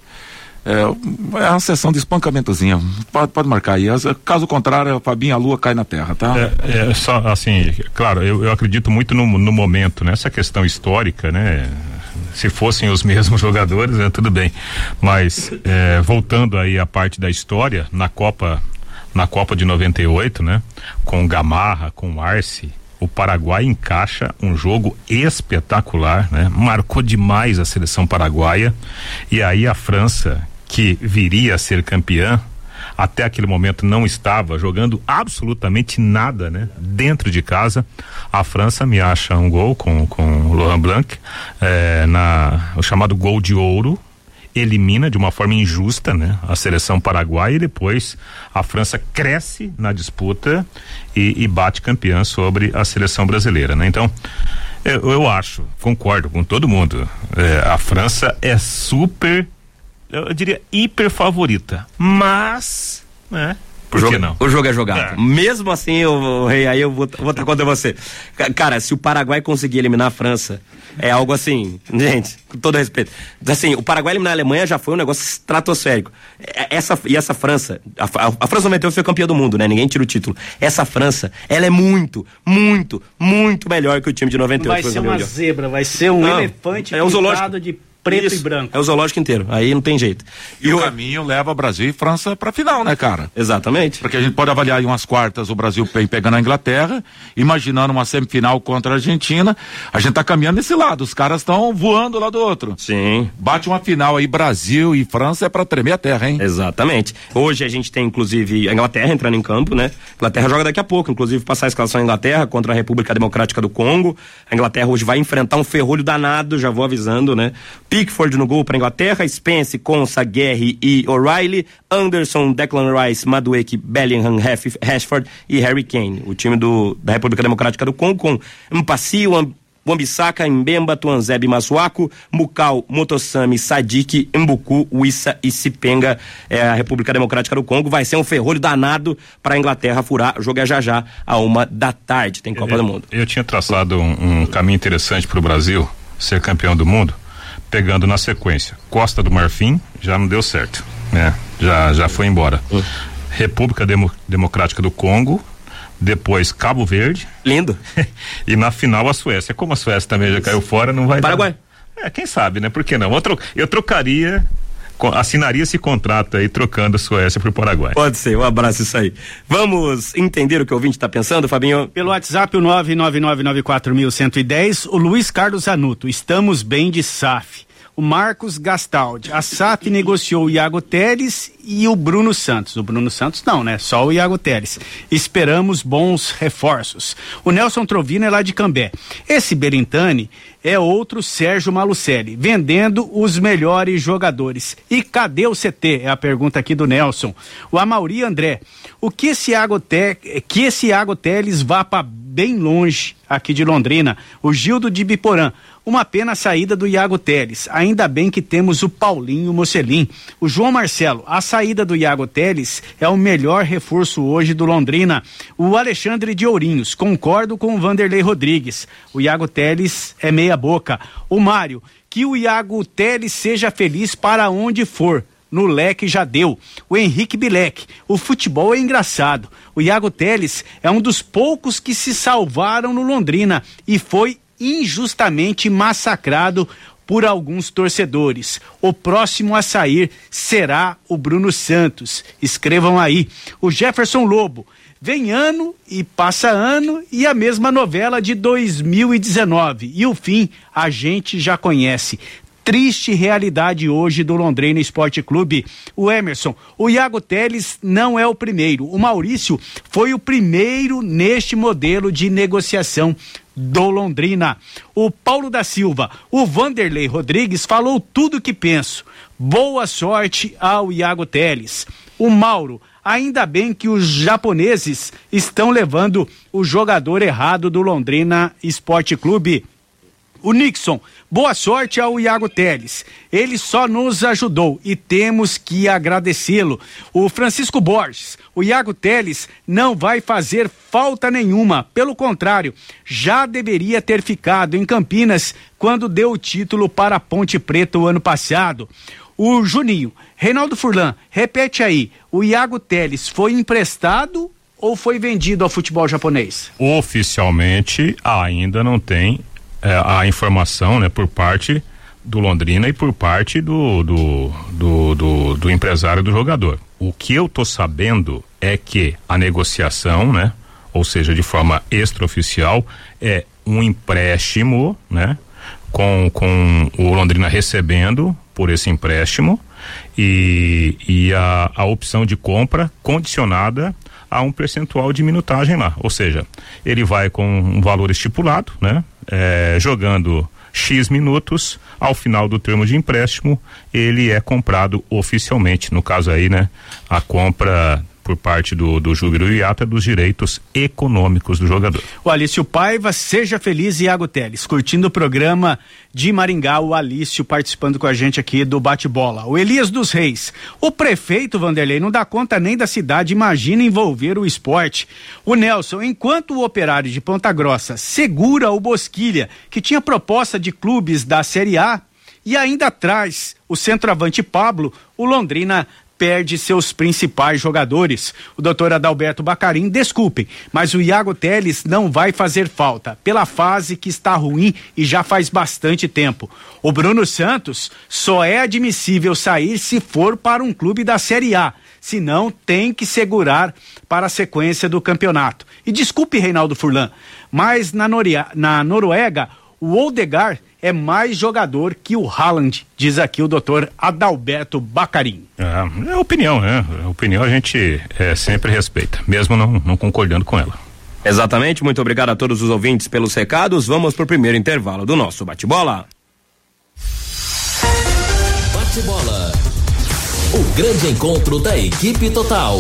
É, é uma sessão de espancamentozinha. Pode, pode marcar aí. Caso contrário, a Fabinho, a lua cai na terra, tá? É, é só assim, claro, eu, eu acredito muito no, no momento, nessa questão histórica, né? Se fossem os mesmos jogadores, né, tudo bem. Mas é, voltando aí à parte da história, na Copa, na Copa de noventa e oito, né? Com Gamarra, com Arce, o Paraguai encaixa um jogo espetacular, né? Marcou demais a seleção paraguaia. E aí a França, que viria a ser campeã, até aquele momento não estava jogando absolutamente nada, né? Dentro de casa, a França me acha um gol com com Laurent Blanc, eh, na o chamado gol de ouro, elimina de uma forma injusta, né, a seleção paraguaia, e depois a França cresce na disputa e, e bate campeã sobre a seleção brasileira, né? Então eu, eu acho, concordo com todo mundo, é, a França é super, eu diria hiper favorita, mas, né? O jogo, não? O jogo é jogado. É. Mesmo assim, eu, Rei, aí eu vou, vou estar contra você. Cara, se o Paraguai conseguir eliminar a França, é algo assim, gente, com todo respeito. Assim, o Paraguai eliminar a Alemanha já foi um negócio estratosférico. Essa, e essa França, a, a, a França noventa e oito foi campeã do mundo, né? Ninguém tira o título. Essa França, ela é muito, muito, muito melhor que o time de noventa e oito. Vai ser uma mundial. Zebra, vai ser um não, elefante é um zoológico de preto Isso, e branco. É o zoológico inteiro, aí não tem jeito. E, e o caminho leva Brasil e França pra final, né, cara? Exatamente. Porque a gente pode avaliar em umas quartas o Brasil pegando a Inglaterra, imaginando uma semifinal contra a Argentina, a gente tá caminhando nesse lado, os caras estão voando lá do outro. Sim. Bate uma final aí, Brasil e França, é pra tremer a terra, hein? Exatamente. Hoje a gente tem, inclusive, a Inglaterra entrando em campo, né? A Inglaterra joga daqui a pouco, inclusive passar a escalação da Inglaterra contra a República Democrática do Congo. A Inglaterra hoje vai enfrentar um ferrolho danado, já vou avisando, né? Pickford no gol para Inglaterra, Spence, Konsa, Guerri e O'Reilly, Anderson, Declan Rice, Madueke, Bellingham, Rashford e Harry Kane. O time do, da República Democrática do Congo com Mpassi, Wan-Bissaka, Mbemba, Tuanzebe, Masuaku, Mukau, Motosami, Sadik, Mbuku, Wissa e Sipenga. É, a República Democrática do Congo vai ser um ferrolho danado para a Inglaterra furar. O jogo é já já a uma da tarde. Tem Copa eu, do Mundo. Eu tinha traçado um, um caminho interessante para o Brasil ser campeão do mundo, pegando na sequência. Costa do Marfim já não deu certo, né? Já já foi embora. Uhum. República Demo, Democrática do Congo, depois Cabo Verde. Lindo. E na final a Suécia. Como a Suécia também já caiu fora, não vai Paraguai. Dar. É, quem sabe, né? Por que não? Eu, tro, eu trocaria, assinaria esse contrato aí, trocando a Suécia pro Paraguai. Pode ser, um abraço isso aí. Vamos entender o que o ouvinte tá pensando, Fabinho? Pelo WhatsApp, o nove nove nove nove quatro mil cento e dez, o Luiz Carlos Zanuto, estamos bem de S A F. O Marcos Gastaldi, a S A F negociou o Iago Teles e o Bruno Santos. O Bruno Santos não, né? Só o Iago Teles. Esperamos bons reforços. O Nelson Trovino é lá de Cambé. Esse Berintani é outro Sérgio Malucelli, vendendo os melhores jogadores. E cadê o C T? É a pergunta aqui do Nelson. O Amauri André, o que esse Iago, Te... que esse Iago Teles vá para bem longe aqui de Londrina. O Gildo de Biporã. Uma pena a saída do Iago Teles. Ainda bem que temos o Paulinho Mocelin. O João Marcelo, a saída do Iago Teles é o melhor reforço hoje do Londrina. O Alexandre de Ourinhos, concordo com o Vanderlei Rodrigues. O Iago Teles é meia boca. O Mário, que o Iago Teles seja feliz para onde for. No leque já deu. O Henrique Bilek, o futebol é engraçado. O Iago Teles é um dos poucos que se salvaram no Londrina e foi injustamente massacrado por alguns torcedores. O próximo a sair será o Bruno Santos. Escrevam aí. O Jefferson Lobo, vem ano e passa ano e a mesma novela de dois mil e dezenove. E o fim a gente já conhece. Triste realidade hoje do Londrina Esporte Clube. O Emerson, o Iago Teles não é o primeiro. O Maurício foi o primeiro neste modelo de negociação do Londrina. O Paulo da Silva, o Vanderlei Rodrigues falou tudo o que penso. Boa sorte ao Iago Teles. O Mauro, ainda bem que os japoneses estão levando o jogador errado do Londrina Esporte Clube. O Nixon, boa sorte ao Iago Teles. Ele só nos ajudou e temos que agradecê-lo. O Francisco Borges, o Iago Teles não vai fazer falta nenhuma. Pelo contrário, já deveria ter ficado em Campinas quando deu o título para a Ponte Preta o ano passado. O Juninho, Reinaldo Furlan, repete aí, o Iago Teles foi emprestado ou foi vendido ao futebol japonês? Oficialmente ainda não tem é, a informação, né, por parte do Londrina e por parte do do, do, do do empresário do jogador. O que eu tô sabendo é que a negociação, né, ou seja, de forma extraoficial, é um empréstimo, né, com, com o Londrina recebendo por esse empréstimo e, e a, a opção de compra condicionada a um percentual de minutagem lá, ou seja, ele vai com um valor estipulado, né, é, jogando X minutos, ao final do termo de empréstimo, ele é comprado oficialmente, no caso aí, né, a compra por parte do, do Júbilo Iata dos direitos econômicos do jogador. O Alício Paiva, seja feliz, Iago Teles, curtindo o programa de Maringá, o Alício participando com a gente aqui do Bate-Bola. O Elias dos Reis, o prefeito Vanderlei não dá conta nem da cidade, imagina envolver o esporte. O Nelson, enquanto o Operário de Ponta Grossa segura o Bosquilha, que tinha proposta de clubes da Série A, e ainda traz o centroavante Pablo, o Londrina perde seus principais jogadores. O doutor Adalberto Bacarim, desculpem, mas o Iago Teles não vai fazer falta, pela fase que está ruim e já faz bastante tempo. O Bruno Santos só é admissível sair se for para um clube da Série A, senão tem que segurar para a sequência do campeonato. E desculpe, Reinaldo Furlan, mas na, Noria, na Noruega, o Odegaard é mais jogador que o Haaland, diz aqui o doutor Adalberto Bacarim. É, é opinião, né? A opinião a gente é, sempre respeita, mesmo não, não concordando com ela. Exatamente, muito obrigado a todos os ouvintes pelos recados. Vamos pro primeiro intervalo do nosso bate-bola. Bate-bola. O grande encontro da equipe total.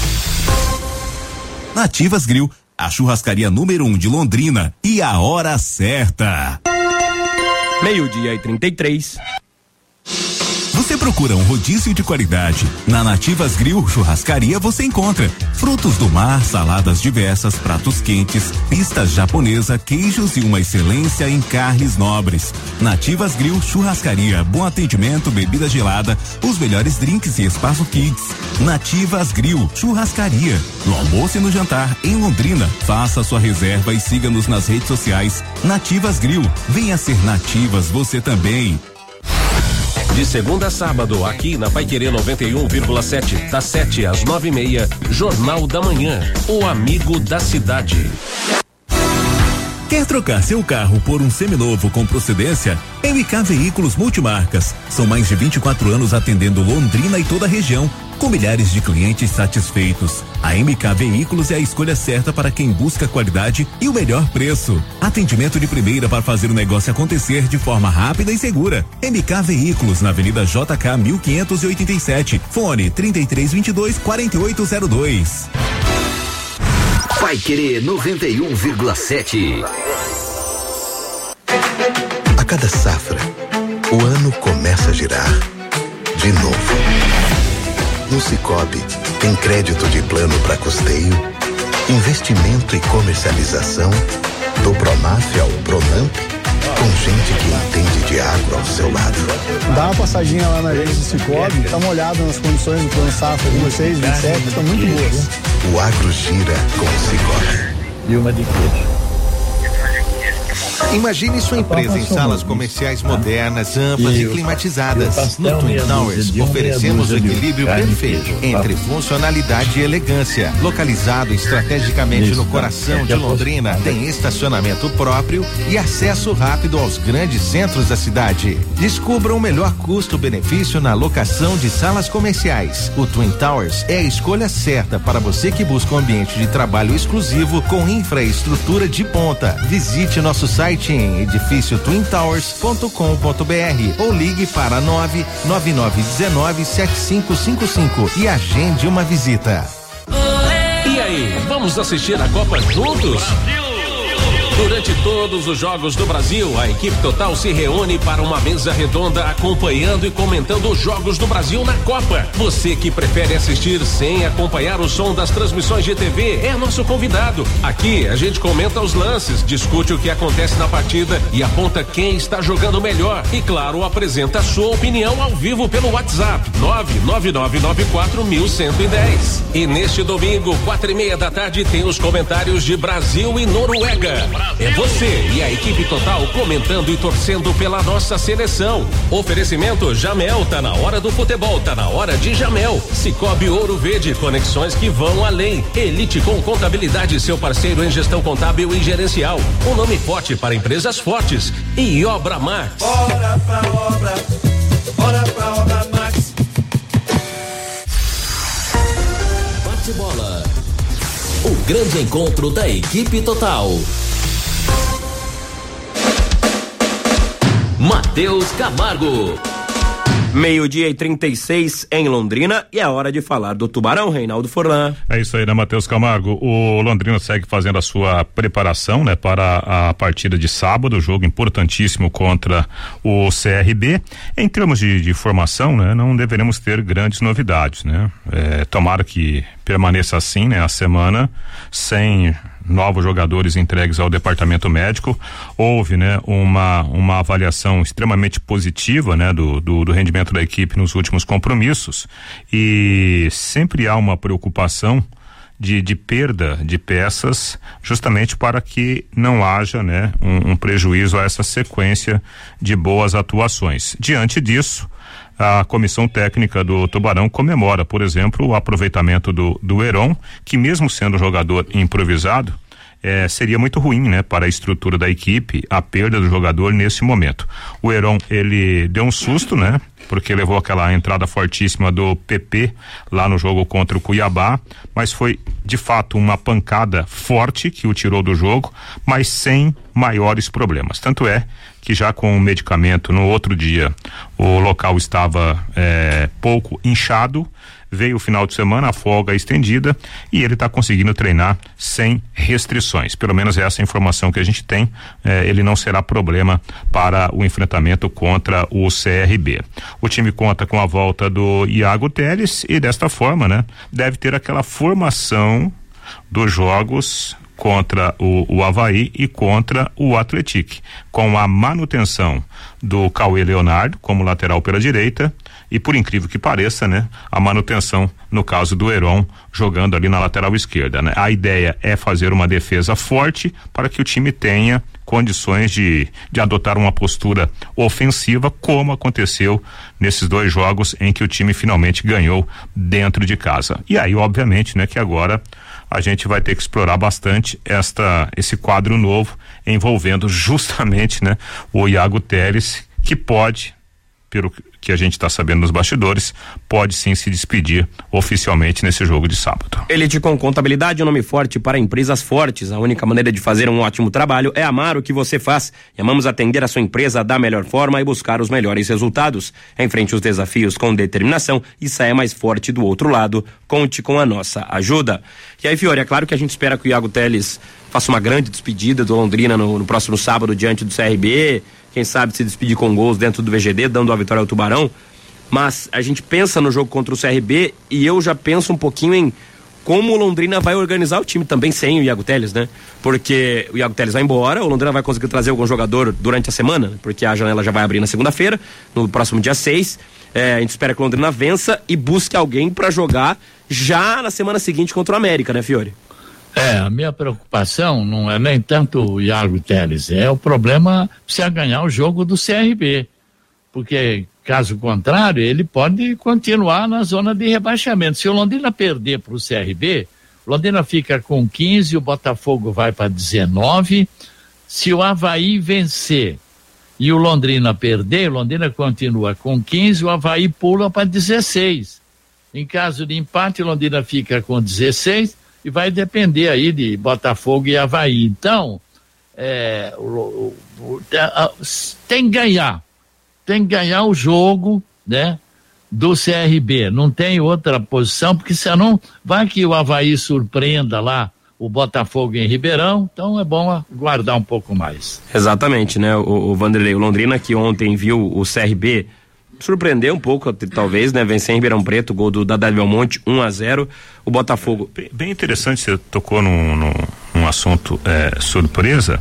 Nativas Grill, a churrascaria número um de Londrina, e a hora certa. Meio-dia e trinta e três. Você procura um rodízio de qualidade? Na Nativas Grill Churrascaria você encontra frutos do mar, saladas diversas, pratos quentes, pistas japonesa, queijos e uma excelência em carnes nobres. Nativas Grill Churrascaria, bom atendimento, bebida gelada, os melhores drinks e espaço kids. Nativas Grill Churrascaria, no almoço e no jantar em Londrina. Faça sua reserva e siga-nos nas redes sociais. Nativas Grill, venha ser Nativas você também. De segunda a sábado, aqui na Paiquerê noventa e um vírgula sete, das sete às nove e meia, Jornal da Manhã, o amigo da cidade. Quer trocar seu carro por um seminovo com procedência? M K Veículos Multimarcas. São mais de vinte e quatro anos atendendo Londrina e toda a região, com milhares de clientes satisfeitos. A M K Veículos é a escolha certa para quem busca qualidade e o melhor preço. Atendimento de primeira para fazer o negócio acontecer de forma rápida e segura. M K Veículos, na Avenida J K mil quinhentos e oitenta e sete. Fone trinta e três vinte e dois, quarenta e oito zero dois. Paiquerê noventa e um vírgula sete. A cada safra, o ano começa a girar de novo. No Sicoob, tem crédito de plano para custeio, investimento e comercialização, do Pronaf ao Pronamp, com gente que entende de agro ao seu lado. Dá uma passadinha lá na agência do Sicoob, dá uma olhada nas condições do plano safra vinte e seis, vinte e sete, estão muito boas. O agro gira com o Sicoob. E uma de queijo. Imagine sua empresa em salas comerciais modernas, amplas e climatizadas. No Twin Towers, oferecemos o equilíbrio perfeito entre funcionalidade e elegância. Localizado estrategicamente no coração de Londrina, tem estacionamento próprio e acesso rápido aos grandes centros da cidade. Descubra o melhor custo-benefício na locação de salas comerciais. O Twin Towers é a escolha certa para você que busca um ambiente de trabalho exclusivo com infraestrutura de ponta. Visite nosso site em edifício twin towers ponto com ponto br ou ligue para nove nove nove um nove sete cinco cinco cinco e agende uma visita. E aí, vamos assistir a Copa juntos? Durante todos os jogos do Brasil, a equipe total se reúne para uma mesa redonda acompanhando e comentando os jogos do Brasil na Copa. Você que prefere assistir sem acompanhar o som das transmissões de T V é nosso convidado. Aqui a gente comenta os lances, discute o que acontece na partida e aponta quem está jogando melhor. E claro, apresenta a sua opinião ao vivo pelo WhatsApp nove nove nove nove quatro um um zero zero. E neste domingo, quatro e meia da tarde, tem os comentários de Brasil e Noruega. É você e a equipe total comentando e torcendo pela nossa seleção. Oferecimento Jamel, tá na hora do futebol, tá na hora de Jamel. Cicobi Ouro Verde, conexões que vão além. Elite com Contabilidade, seu parceiro em gestão contábil e gerencial. Um nome forte para empresas fortes. E Obra Max. Bora pra obra, bora pra Obra Max. Bate bola. O grande encontro da equipe total. Matheus Camargo. Meio-dia e trinta e seis em Londrina e é hora de falar do Tubarão, Reinaldo Forlan. É isso aí, né, Matheus Camargo? O Londrina segue fazendo a sua preparação, né, para a partida de sábado, jogo importantíssimo contra o C R B. Em termos de, de formação, né, não deveremos ter grandes novidades, né? É, tomara que permaneça assim, né, a semana, sem novos jogadores entregues ao departamento médico. Houve, né, uma uma avaliação extremamente positiva, né, do, do, do rendimento da equipe nos últimos compromissos, e sempre há uma preocupação de, de perda de peças, justamente para que não haja, né, um, um prejuízo a essa sequência de boas atuações. Diante disso, a comissão técnica do Tubarão comemora, por exemplo, o aproveitamento do, do Heron, que mesmo sendo jogador improvisado, é, seria muito ruim, né, para a estrutura da equipe, a perda do jogador nesse momento. O Heron, ele deu um susto, né, porque levou aquela entrada fortíssima do P P lá no jogo contra o Cuiabá, mas foi de fato uma pancada forte que o tirou do jogo, mas sem maiores problemas. Tanto é que já com o medicamento no outro dia o local estava é, pouco inchado. Veio o final de semana, a folga estendida, e ele está conseguindo treinar sem restrições. Pelo menos é essa informação que a gente tem. Eh, ele não será problema para o enfrentamento contra o C R B. O time conta com a volta do Iago Teles e desta forma, né, deve ter aquela formação dos jogos contra o, o Avaí e contra o Atlético, com a manutenção do Cauê Leonardo como lateral pela direita e, por incrível que pareça, né, a manutenção no caso do Heron jogando ali na lateral esquerda, né? A ideia é fazer uma defesa forte para que o time tenha condições de, de adotar uma postura ofensiva, como aconteceu nesses dois jogos em que o time finalmente ganhou dentro de casa. E aí, obviamente, né, que agora a gente vai ter que explorar bastante esta, esse quadro novo envolvendo justamente, né, o Iago Teles, que pode, pelo que a gente está sabendo nos bastidores, pode sim se despedir oficialmente nesse jogo de sábado. Elite com Contabilidade, um nome forte para empresas fortes. A única maneira de fazer um ótimo trabalho é amar o que você faz. E amamos atender a sua empresa da melhor forma e buscar os melhores resultados. Enfrente os desafios com determinação e saia mais forte do outro lado. Conte com a nossa ajuda. E aí, Fiore, é claro que a gente espera que o Iago Teles faça uma grande despedida do Londrina no, no próximo sábado diante do C R B. Quem sabe se despedir com gols dentro do V G D, dando a vitória ao Tubarão. Mas a gente pensa no jogo contra o C R B e eu já penso um pouquinho em como o Londrina vai organizar o time também sem o Iago Teles, né? Porque o Iago Teles vai embora, o Londrina vai conseguir trazer algum jogador durante a semana, porque a janela já vai abrir na segunda-feira, no próximo dia seis. É, a gente espera que o Londrina vença e busque alguém para jogar já na semana seguinte contra o América, né, Fiore? É, a minha preocupação não é nem tanto o Iago Teles, é o problema precisa ganhar o jogo do C R B, porque caso contrário ele pode continuar na zona de rebaixamento. Se o Londrina perder para o C R B, o Londrina fica com quinze, o Botafogo vai para dezenove. Se o Avaí vencer e o Londrina perder, o Londrina continua com quinze, o Avaí pula para dezesseis. Em caso de empate, o Londrina fica com dezesseis e vai depender aí de Botafogo e Avaí. Então, é, o, o, a, tem que ganhar, tem que ganhar o jogo, né, do C R B, não tem outra posição, porque senão vai que o Avaí surpreenda lá o Botafogo em Ribeirão, então é bom aguardar um pouco mais. Exatamente, né? O, o Vanderlei, o Londrina que ontem viu o C R B surpreender um pouco, talvez, né? Vencer em Ribeirão Preto, gol do Dadá Belmonte, um a zero. O Botafogo. Bem, bem interessante, você tocou num, num, num assunto é, surpresa.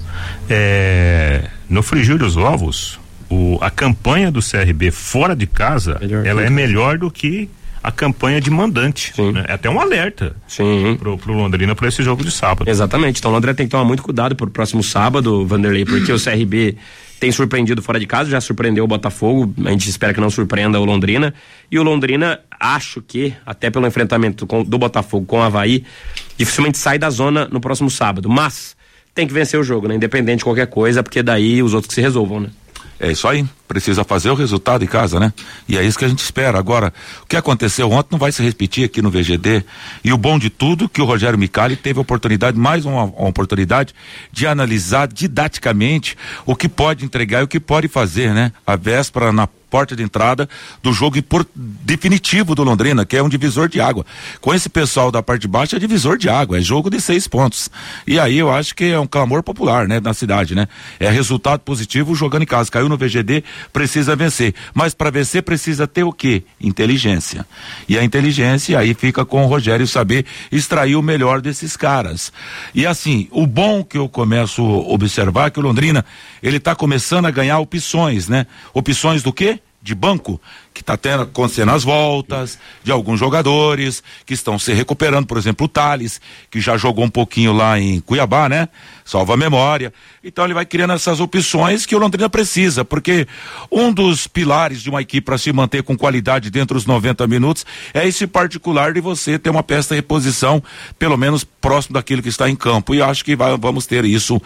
É, no frigir dos ovos, o, a campanha do C R B fora de casa, melhor ela é melhor do que a campanha de mandante. Né? É até um alerta Sim. Pro, pro Londrina para esse jogo de sábado. Exatamente. Então o Londrina tem que tomar muito cuidado pro próximo sábado, Vanderlei, porque o C R B tem surpreendido fora de casa, já surpreendeu o Botafogo, a gente espera que não surpreenda o Londrina, e o Londrina, acho que, até pelo enfrentamento com, do Botafogo com o Avaí, dificilmente sai da zona no próximo sábado, mas tem que vencer o jogo, né? Independente de qualquer coisa, porque daí os outros que se resolvam, né? É isso aí, precisa fazer o resultado em casa, né? E é isso que a gente espera. Agora, o que aconteceu ontem não vai se repetir aqui no V G D, e o bom de tudo que o Rogério Micali teve a oportunidade, mais uma, uma oportunidade de analisar didaticamente o que pode entregar e o que pode fazer, né? A véspera na porta de entrada do jogo por definitivo do Londrina, que é um divisor de água. Com esse pessoal da parte de baixo é divisor de água, é jogo de seis pontos. E aí eu acho que é um clamor popular, né, na cidade, né? É resultado positivo jogando em casa. Caiu no V G D, precisa vencer. Mas para vencer precisa ter o quê? Inteligência. E a inteligência aí fica com o Rogério saber extrair o melhor desses caras. E assim, o bom que eu começo a observar é que o Londrina, ele tá começando a ganhar opções, né? Opções do quê? De banco, que está tendo acontecendo as voltas de alguns jogadores que estão se recuperando, por exemplo o Thales, que já jogou um pouquinho lá em Cuiabá, né? Salva a memória. Então ele vai criando essas opções que o Londrina precisa, porque um dos pilares de uma equipe para se manter com qualidade dentro dos noventa minutos é esse particular de você ter uma peça de reposição pelo menos próximo daquilo que está em campo, e acho que vai, vamos ter isso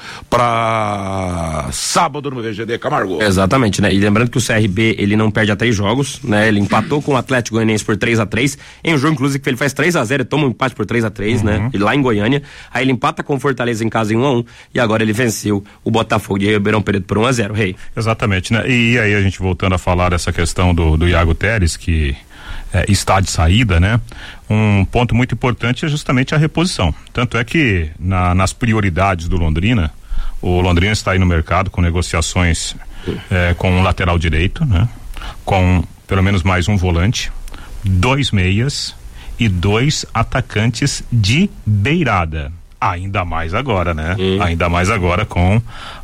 para sábado no V G D, Camargo. Exatamente, né? E lembrando que o C R B, ele não perde a três jogos, né? Ele empatou com o Atlético Goianiense por três a três, em um jogo inclusive que ele faz três a zero, ele toma um empate por três a três, uhum. né? E lá em Goiânia, aí ele empata com o Fortaleza em casa em um a um, e agora ele venceu o Botafogo de Ribeirão Preto por um a zero, Rei. Exatamente, né? E aí a gente voltando a falar dessa questão do, do Iago Teres, que é, está de saída, né? Um ponto muito importante é justamente a reposição. Tanto é que na, nas prioridades do Londrina, o Londrina está aí no mercado com negociações é, com um lateral direito, né? Com pelo menos mais um volante, dois meias e dois atacantes de beirada. Ainda mais agora, né? Hum. Ainda mais agora com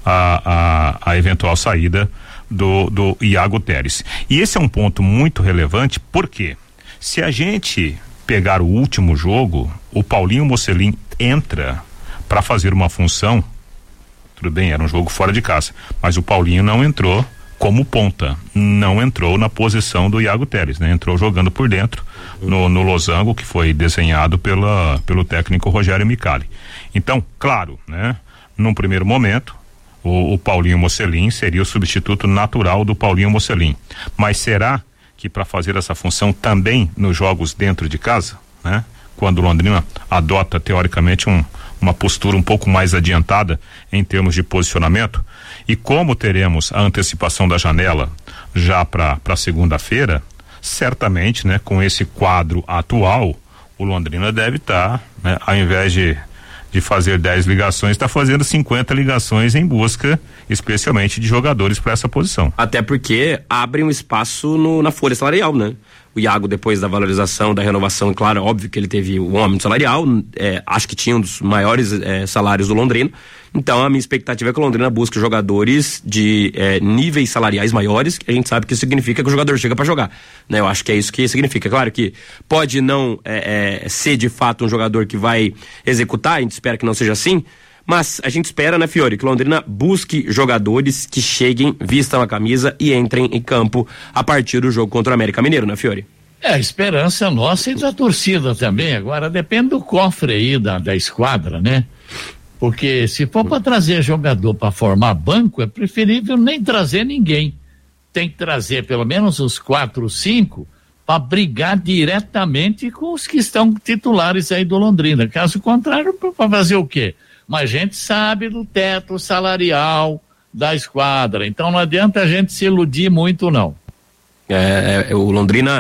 a, a, a eventual saída do, do Iago Teres. E esse é um ponto muito relevante, porque se a gente pegar o último jogo, o Paulinho Mocelin entra para fazer uma função. Tudo bem, era um jogo fora de casa, mas o Paulinho não entrou como ponta, não entrou na posição do Iago Teres, né? Entrou jogando por dentro no, no losango que foi desenhado pela, pelo técnico Rogério Micali. Então, claro, né? Num primeiro momento, o, o Paulinho Mocelin seria o substituto natural do Paulinho Mocelin, mas será que para fazer essa função também nos jogos dentro de casa, né? Quando o Londrina adota teoricamente um, uma postura um pouco mais adiantada em termos de posicionamento, e como teremos a antecipação da janela já para para segunda-feira, certamente, né, com esse quadro atual, o Londrina deve estar, tá, né, ao invés de de fazer dez ligações, está fazendo cinquenta ligações em busca, especialmente de jogadores para essa posição. Até porque abre um espaço no, na folha salarial, né? O Iago, depois da valorização, da renovação, claro, óbvio que ele teve um aumento salarial, é, acho que tinha um dos maiores é, salários do Londrina. Então a minha expectativa é que o Londrina busque jogadores de é, níveis salariais maiores, que a gente sabe que isso significa que o jogador chega para jogar, né? Eu acho que é isso que significa. Claro que pode não é, é, ser de fato um jogador que vai executar, a gente espera que não seja assim, mas a gente espera, né, Fiore, que o Londrina busque jogadores que cheguem, vistam a camisa e entrem em campo a partir do jogo contra o América Mineiro, né, Fiore? É, a esperança nossa e da torcida também. Agora depende do cofre aí da, da esquadra, né? Porque se for para trazer jogador para formar banco, é preferível nem trazer ninguém. Tem que trazer pelo menos uns quatro, cinco para brigar diretamente com os que estão titulares aí do Londrina. Caso contrário, para fazer o quê? Mas a gente sabe do teto salarial da esquadra, então não adianta a gente se iludir muito, não. É, é, o Londrina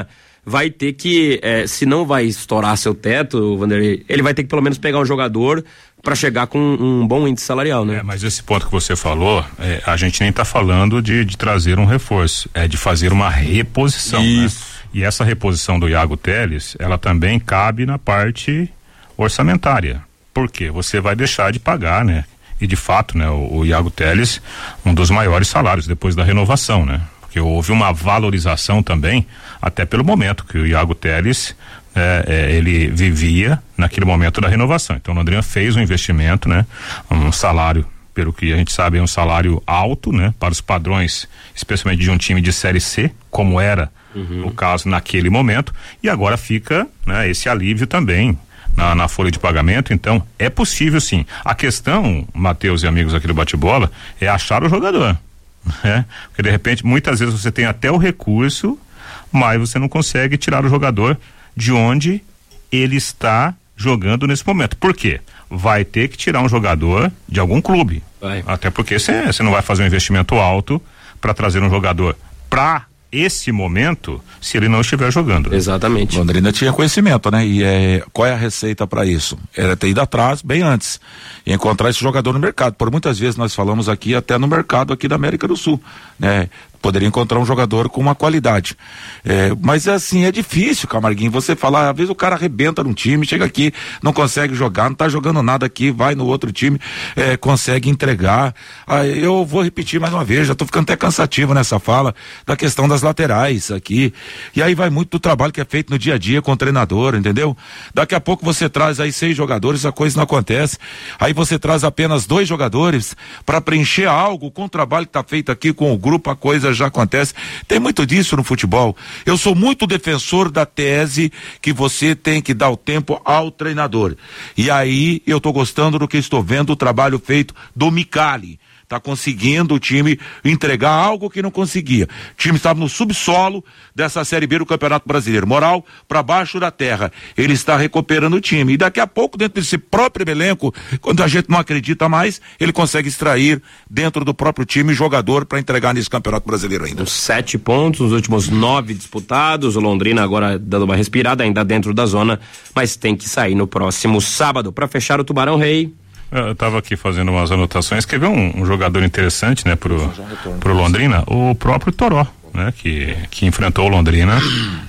vai ter que, é, se não vai estourar seu teto, Vanderlei, ele vai ter que pelo menos pegar um jogador para chegar com um bom índice salarial, né? É, mas esse ponto que você falou, é, a gente nem tá falando de, de trazer um reforço, é de fazer uma reposição, Isso. né? E essa reposição do Iago Telles, ela também cabe na parte orçamentária. Por quê? Você vai deixar de pagar, né? E de fato, né? O, o Iago Telles, um dos maiores salários depois da renovação, né? Porque houve uma valorização também, até pelo momento que o Iago Telles, é, é, ele vivia naquele momento da renovação. Então o Londrina fez um investimento, né? Um salário, pelo que a gente sabe, é um salário alto, né? Para os padrões, especialmente de um time de Série C, como era uhum. o caso naquele momento, e agora fica, né? Esse alívio também Na, na folha de pagamento. Então é possível sim. A questão, Matheus e amigos aqui do Bate-Bola, é achar o jogador, né? Porque de repente muitas vezes você tem até o recurso, mas você não consegue tirar o jogador de onde ele está jogando nesse momento. Por quê? Vai ter que tirar um jogador de algum clube, vai. Até porque você não vai fazer um investimento alto para trazer um jogador para esse momento, se ele não estiver jogando. Exatamente. Londrina tinha conhecimento, né? E é, qual é a receita para isso? Era ter ido atrás bem antes e encontrar esse jogador no mercado. Por muitas vezes nós falamos aqui, até no mercado aqui da América do Sul, né? Poderia encontrar um jogador com uma qualidade. É, mas assim, é difícil, Camarguinho, você falar, às vezes o cara arrebenta num time, chega aqui, não consegue jogar, não tá jogando nada aqui, vai no outro time, é, consegue entregar. Ah, eu vou repetir mais uma vez, já tô ficando até cansativo nessa fala, da questão das laterais aqui. E aí vai muito do trabalho que é feito no dia a dia com o treinador, entendeu? Daqui a pouco você traz aí seis jogadores, a coisa não acontece. Aí você traz apenas dois jogadores para preencher algo com o trabalho que tá feito aqui com o grupo, a coisa já acontece. Tem muito disso no futebol. Eu sou muito defensor da tese que você tem que dar o tempo ao treinador. E aí eu tô gostando do que estou vendo, o trabalho feito do Micali. Tá conseguindo o time entregar algo que não conseguia. O time estava no subsolo dessa Série B do Campeonato Brasileiro, moral para baixo da terra. Ele está recuperando o time e daqui a pouco, dentro desse próprio elenco, quando a gente não acredita mais, ele consegue extrair dentro do próprio time jogador para entregar nesse Campeonato Brasileiro ainda. Os sete pontos, os últimos nove disputados, o Londrina agora dando uma respirada ainda dentro da zona, mas tem que sair no próximo sábado para fechar o Tubarão Rei. Eu estava aqui fazendo umas anotações, quer ver um, um jogador interessante, né, pro, pro Londrina, o próprio Toró, né, que, que enfrentou o Londrina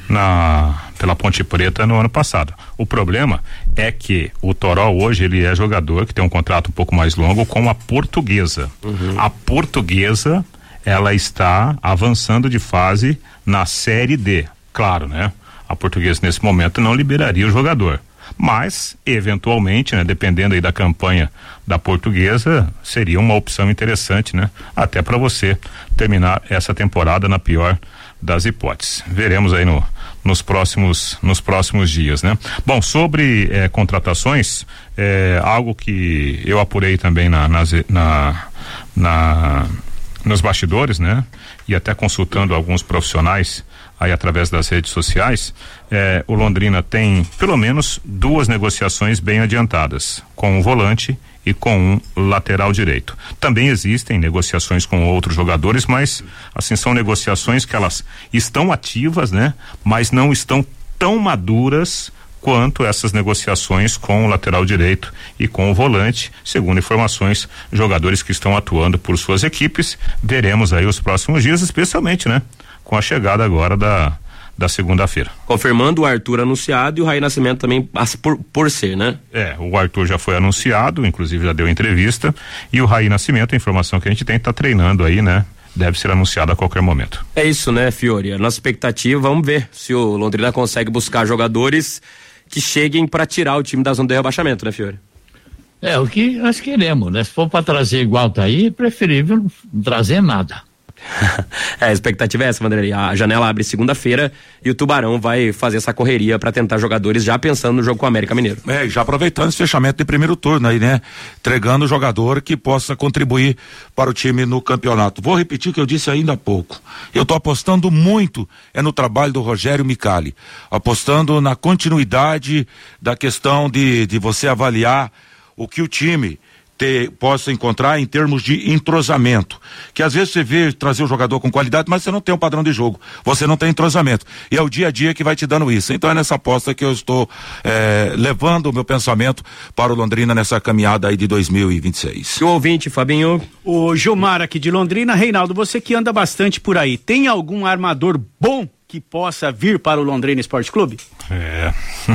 na, pela Ponte Preta no ano passado. O problema é que o Toró hoje, ele é jogador que tem um contrato um pouco mais longo com a Portuguesa. Uhum. A Portuguesa, ela está avançando de fase na Série D, claro, né? A Portuguesa nesse momento não liberaria o jogador. Mas, eventualmente, né, dependendo aí da campanha da Portuguesa, seria uma opção interessante, né? Até para você terminar essa temporada na pior das hipóteses. Veremos aí no, nos próximos nos próximos dias, né? Bom, sobre eh, contratações, eh, algo que eu apurei também na, nas, na, na nos bastidores, né? E até consultando alguns profissionais aí através das redes sociais, eh, o Londrina tem pelo menos duas negociações bem adiantadas, com um volante e com um lateral direito. Também existem negociações com outros jogadores, mas assim, são negociações que elas estão ativas, né? Mas não estão tão maduras quanto essas negociações com o lateral direito e com o volante, segundo informações, jogadores que estão atuando por suas equipes. Veremos aí os próximos dias, especialmente, né? Com a chegada agora da, da segunda-feira. Confirmando o Arthur anunciado e o Raí Nascimento também passa por, por ser, né? É, o Arthur já foi anunciado, inclusive já deu entrevista, e o Raí Nascimento, a informação que a gente tem, tá treinando aí, né? Deve ser anunciado a qualquer momento. É isso, né, Fiori? A nossa expectativa, vamos ver se o Londrina consegue buscar jogadores que cheguem para tirar o time da zona de rebaixamento, né, Fiori? É, o que nós queremos, né? Se for para trazer igual tá aí, é preferível não trazer nada. É, a expectativa é essa, Vanderlei. A janela abre segunda-feira e o Tubarão vai fazer essa correria para tentar jogadores já pensando no jogo com o América Mineiro. É, já aproveitando esse fechamento de primeiro turno aí, né? Entregando o jogador que possa contribuir para o time no campeonato. Vou repetir o que eu disse ainda há pouco. Eu tô apostando muito é no trabalho do Rogério Micali, apostando na continuidade da questão de, de você avaliar o que o time ter, possa encontrar em termos de entrosamento. Que às vezes você vê trazer o jogador com qualidade, mas você não tem um padrão de jogo, você não tem entrosamento. E é o dia a dia que vai te dando isso. Então é nessa aposta que eu estou é, levando o meu pensamento para o Londrina nessa caminhada aí de dois mil e vinte e seis. O ouvinte, Fabinho. O Gilmar aqui de Londrina. Reinaldo, você que anda bastante por aí, tem algum armador bom que possa vir para o Londrina Esporte Clube? É.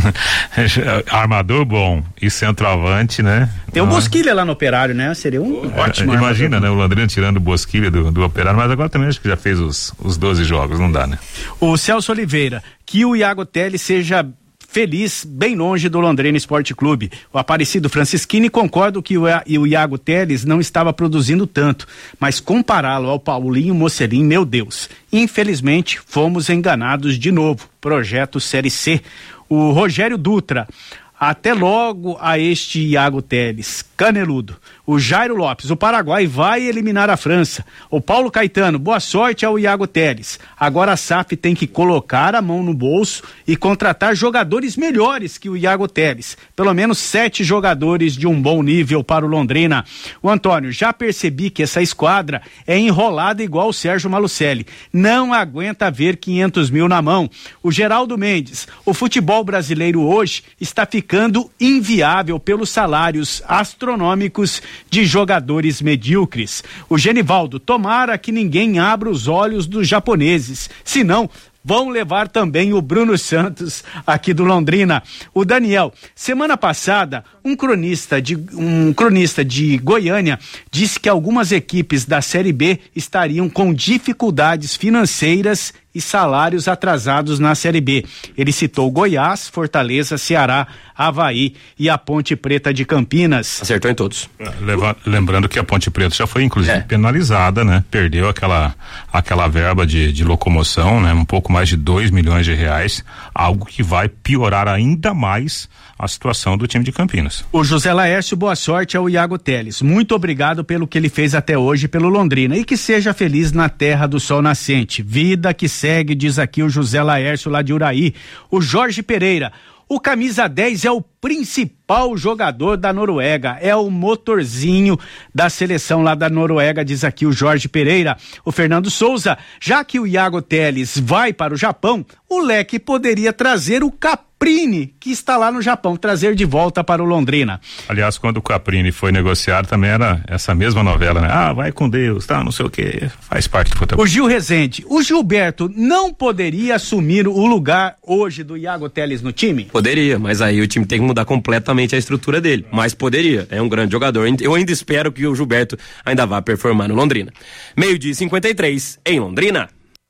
Armador bom e centroavante, né? Tem o um Bosquilha lá no Operário, né? Seria um é, ótimo. Imagina, né? O Londrina tirando o Bosquilha do, do Operário, mas agora também acho que já fez os, os doze jogos, não dá, né? O Celso Oliveira, que o Iago Teles seja feliz, bem longe do Londrina Esporte Clube. O Aparecido Francisquini, concordo que o, o Iago Teles não estava produzindo tanto, mas compará-lo ao Paulinho Mocelin, meu Deus, infelizmente fomos enganados de novo. Projeto Série C. O Rogério Dutra, até logo a este Iago Teles, caneludo. O Jairo Lopes, o Paraguai vai eliminar a França. O Paulo Caetano, boa sorte ao Iago Teles. Agora a S A F tem que colocar a mão no bolso e contratar jogadores melhores que o Iago Teles. Pelo menos sete jogadores de um bom nível para o Londrina. O Antônio, já percebi que essa esquadra é enrolada igual o Sérgio Malucelli. Não aguenta ver quinhentos mil na mão. O Geraldo Mendes, o futebol brasileiro hoje está ficando inviável pelos salários astronômicos de jogadores medíocres. O Genivaldo, tomara que ninguém abra os olhos dos japoneses, senão vão levar também o Bruno Santos aqui do Londrina. O Daniel, semana passada, um cronista de, um cronista de Goiânia disse que algumas equipes da Série B estariam com dificuldades financeiras e salários atrasados na Série B. Ele citou Goiás, Fortaleza, Ceará, Avaí e a Ponte Preta de Campinas. Acertou em todos. Leva, lembrando que a Ponte Preta já foi inclusive é. penalizada, né? Perdeu aquela aquela verba de, de locomoção, né? Um pouco mais de dois milhões de reais, algo que vai piorar ainda mais a situação do time de Campinas. O José Laércio, boa sorte ao Iago Teles. Muito obrigado pelo que ele fez até hoje pelo Londrina e que seja feliz na terra do sol nascente. Vida que segue, diz aqui o José Laércio lá de Uraí. O Jorge Pereira, o camisa dez é o principal jogador da Noruega, é o motorzinho da seleção lá da Noruega, diz aqui o Jorge Pereira. O Fernando Souza, já que o Iago Teles vai para o Japão, o Leque poderia trazer o Caprini, que está lá no Japão, trazer de volta para o Londrina. Aliás, quando o Caprini foi negociar, também era essa mesma novela, né? Ah, vai com Deus, tá, não sei o que, faz parte do futebol. O Gil Rezende, o Gilberto não poderia assumir o lugar hoje do Iago Teles no time? Poderia, mas aí o time tem que mudar completamente a estrutura dele, mas poderia, é um grande jogador. Eu ainda espero que o Gilberto ainda vá performar no Londrina. Meio-dia e cinquenta e três, em Londrina.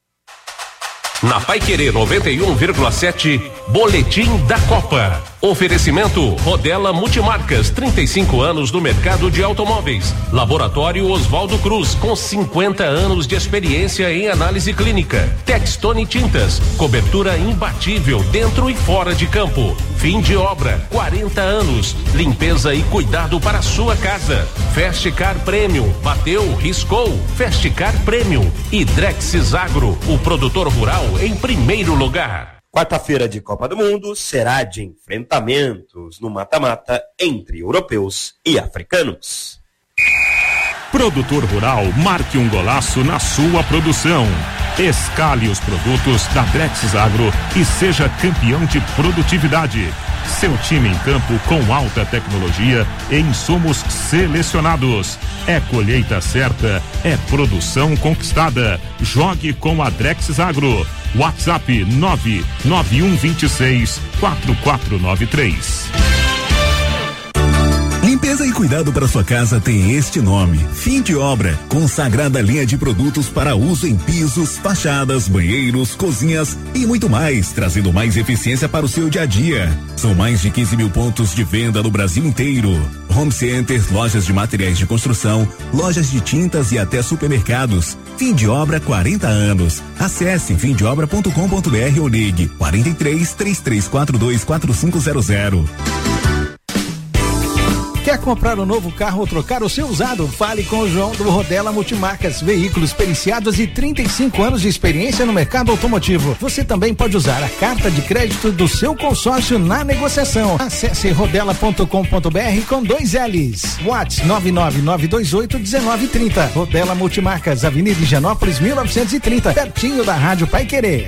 Na Paiquerê noventa e um vírgula sete, Boletim da Copa. Oferecimento Rodela Multimarcas, trinta e cinco anos no mercado de automóveis. Laboratório Oswaldo Cruz, com cinquenta anos de experiência em análise clínica. Textone Tintas, cobertura imbatível dentro e fora de campo. Fim de obra, quarenta anos. Limpeza e cuidado para a sua casa. Festcar Premium, bateu, riscou. Festcar Premium. E Drexis Agro, o produtor rural em primeiro lugar. Quarta-feira de Copa do Mundo será de enfrentamentos no mata-mata entre europeus e africanos. Produtor rural, marque um golaço na sua produção. Escale os produtos da Drexis Agro e seja campeão de produtividade. Seu time em campo com alta tecnologia e insumos selecionados. É colheita certa, é produção conquistada. Jogue com a Drexis Agro. WhatsApp nove nove um dois seis quatro quatro nove três. Limpeza e cuidado para sua casa tem este nome: Fim de Obra. Consagrada linha de produtos para uso em pisos, fachadas, banheiros, cozinhas e muito mais, trazendo mais eficiência para o seu dia a dia. São mais de quinze mil pontos de venda no Brasil inteiro. Home centers, lojas de materiais de construção, lojas de tintas e até supermercados. Fim de Obra, quarenta anos. Acesse fim de obra ponto com ponto br ou ligue quarenta e três, três três quatro dois, quatro cinco zero zero. Quer comprar um novo carro ou trocar o seu usado? Fale com o João do Rodela Multimarcas, veículos periciados e trinta e cinco anos de experiência no mercado automotivo. Você também pode usar a carta de crédito do seu consórcio na negociação. Acesse rodela ponto com ponto br com dois L's. WhatsApp nove nove nove dois oito um nove três zero. Rodela Multimarcas, Avenida Higienópolis mil novecentos e trinta, pertinho da Rádio Pai Querer.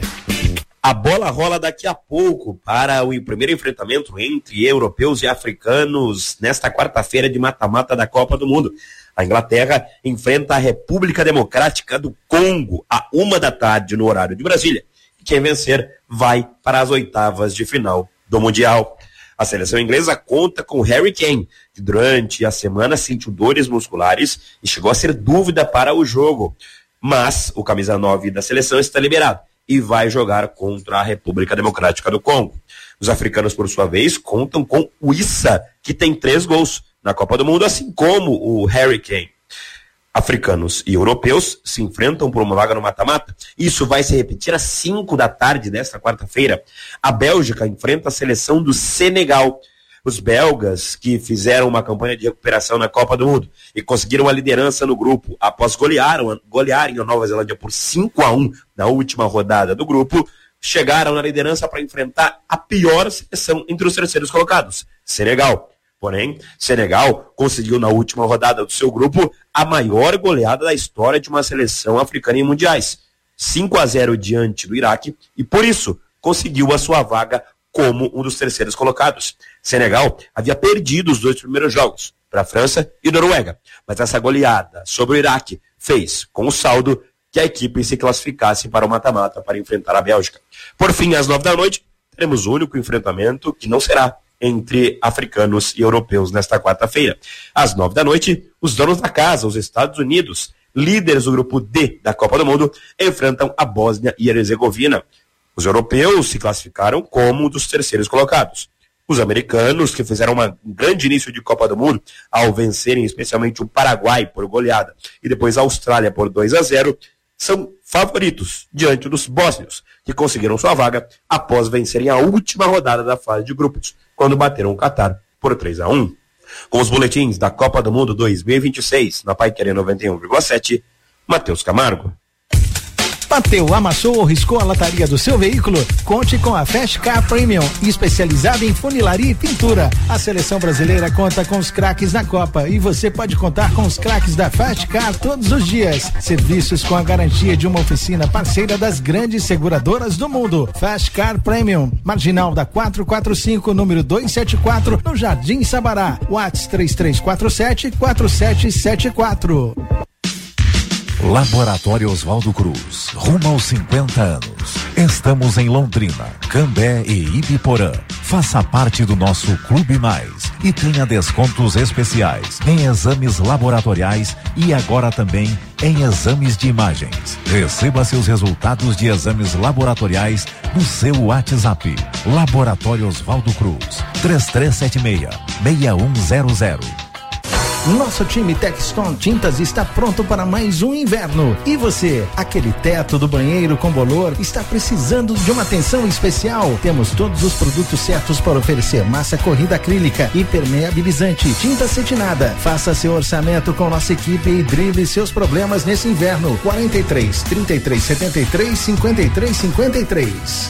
A bola rola daqui a pouco para o primeiro enfrentamento entre europeus e africanos nesta quarta-feira de mata-mata da Copa do Mundo. A Inglaterra enfrenta a República Democrática do Congo a uma da tarde no horário de Brasília. E quem vencer vai para as oitavas de final do Mundial. A seleção inglesa conta com Harry Kane, que durante a semana sentiu dores musculares e chegou a ser dúvida para o jogo. Mas o camisa nove da seleção está liberado e vai jogar contra a República Democrática do Congo. Os africanos, por sua vez, contam com o Issa, que tem três gols na Copa do Mundo, assim como o Harry Kane. Africanos e europeus se enfrentam por uma vaga no mata-mata. Isso vai se repetir às cinco da tarde desta quarta-feira. A Bélgica enfrenta a seleção do Senegal. Os belgas, que fizeram uma campanha de recuperação na Copa do Mundo e conseguiram a liderança no grupo após golearam, golearem a Nova Zelândia por cinco a um na última rodada do grupo, chegaram na liderança para enfrentar a pior seleção entre os terceiros colocados, Senegal. Porém, Senegal conseguiu na última rodada do seu grupo a maior goleada da história de uma seleção africana em mundiais, cinco a zero diante do Iraque, e por isso conseguiu a sua vaga como um dos terceiros colocados. Senegal havia perdido os dois primeiros jogos para a França e Noruega, mas essa goleada sobre o Iraque fez com o saldo que a equipe se classificasse para o mata-mata para enfrentar a Bélgica. Por fim, às nove da noite, teremos o único enfrentamento que não será entre africanos e europeus nesta quarta-feira. Às nove da noite, os donos da casa, os Estados Unidos, líderes do grupo D da Copa do Mundo, enfrentam a Bósnia e Herzegovina. Os europeus se classificaram como um dos terceiros colocados. Os americanos, que fizeram um grande início de Copa do Mundo, ao vencerem especialmente o Paraguai por goleada e depois a Austrália por dois a zero, são favoritos diante dos bósnios, que conseguiram sua vaga após vencerem a última rodada da fase de grupos, quando bateram o Catar por três a um. Com os boletins da Copa do Mundo dois mil e vinte e seis, na Pai Querer noventa e um vírgula sete, Matheus Camargo. Bateu, amassou ou riscou a lataria do seu veículo? Conte com a Fast Car Premium, especializada em funilaria e pintura. A seleção brasileira conta com os craques na Copa e você pode contar com os craques da Fast Car todos os dias. Serviços com a garantia de uma oficina parceira das grandes seguradoras do mundo. Fast Car Premium, Marginal da quatrocentos e quarenta e cinco, número duzentos e setenta e quatro, no Jardim Sabará. WhatsApp três três quatro sete, quatro sete sete quatro. Laboratório Oswaldo Cruz, rumo aos cinquenta anos. Estamos em Londrina, Cambé e Ibiporã. Faça parte do nosso Clube Mais e tenha descontos especiais em exames laboratoriais e agora também em exames de imagens. Receba seus resultados de exames laboratoriais no seu WhatsApp. Laboratório Oswaldo Cruz, três três sete seis, seis um zero zero. Nosso time Texton Tintas está pronto para mais um inverno. E você, aquele teto do banheiro com bolor, está precisando de uma atenção especial? Temos todos os produtos certos para oferecer: massa corrida acrílica, hipermeabilizante, tinta acetinada. Faça seu orçamento com nossa equipe e drible seus problemas nesse inverno. quarenta e três, trinta e três, setenta e três, cinquenta e três, cinquenta e três.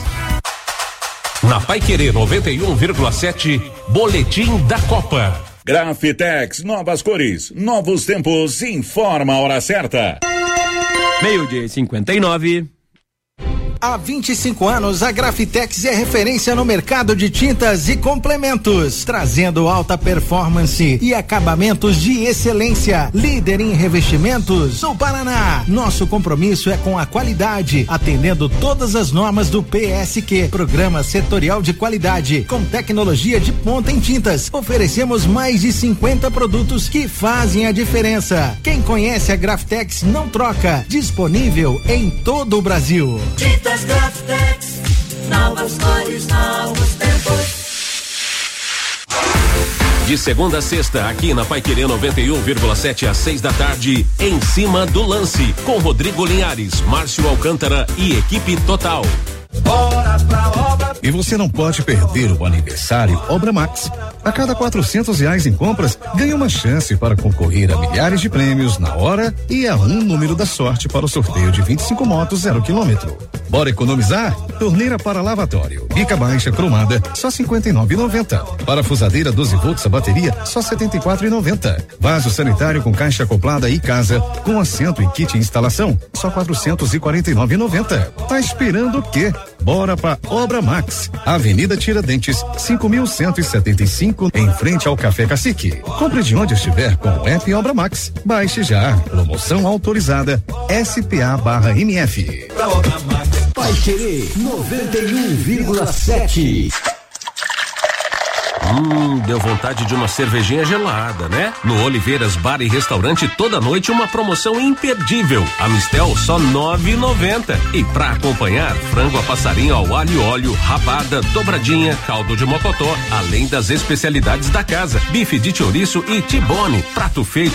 Na Pai Querer noventa e um vírgula sete, Boletim da Copa. Grafitex, novas cores, novos tempos, informa a hora certa. Meio-dia e cinquenta e nove. Há vinte e cinco anos, a Grafitex é referência no mercado de tintas e complementos, trazendo alta performance e acabamentos de excelência. Líder em revestimentos no Paraná. Nosso compromisso é com a qualidade, atendendo todas as normas do P S Q, Programa Setorial de Qualidade, com tecnologia de ponta em tintas. Oferecemos mais de cinquenta produtos que fazem a diferença. Quem conhece a Grafitex não troca. Disponível em todo o Brasil. Tintas Grafitex, novas cores, novos tempos. De segunda a sexta, aqui na Pai Querer noventa e um vírgula sete às seis da tarde, Em Cima do Lance, com Rodrigo Linhares, Márcio Alcântara e equipe total. Bora pra obra. E você não pode perder o aniversário Obra Max. A cada quatrocentos reais em compras, ganha uma chance para concorrer a milhares de prêmios na hora e a um número da sorte para o sorteio de vinte e cinco motos zero quilômetro. Bora economizar? Torneira para lavatório, bica baixa cromada, só cinquenta e nove reais e noventa centavos. Parafusadeira doze volts a bateria, só setenta e quatro reais e noventa centavos. Vaso sanitário com caixa acoplada e casa, com assento e kit instalação, só quatrocentos e quarenta e nove reais e noventa centavos. Tá esperando o quê? Bora pra Obra Max, Avenida Tiradentes, cinco mil cento e setenta e cinco, em frente ao Café Cacique. Compre de onde estiver com o app Obra Max. Baixe já. Promoção autorizada S P A barra M F. Vai Querer noventa e um vírgula sete. Hum, deu vontade de uma cervejinha gelada, né? No Oliveiras Bar e Restaurante toda noite uma promoção imperdível. A Mistel só nove e noventa. E pra acompanhar, frango a passarinho ao alho e óleo, rabada, dobradinha, caldo de mocotó, além das especialidades da casa, bife de chouriço e tibone, prato feito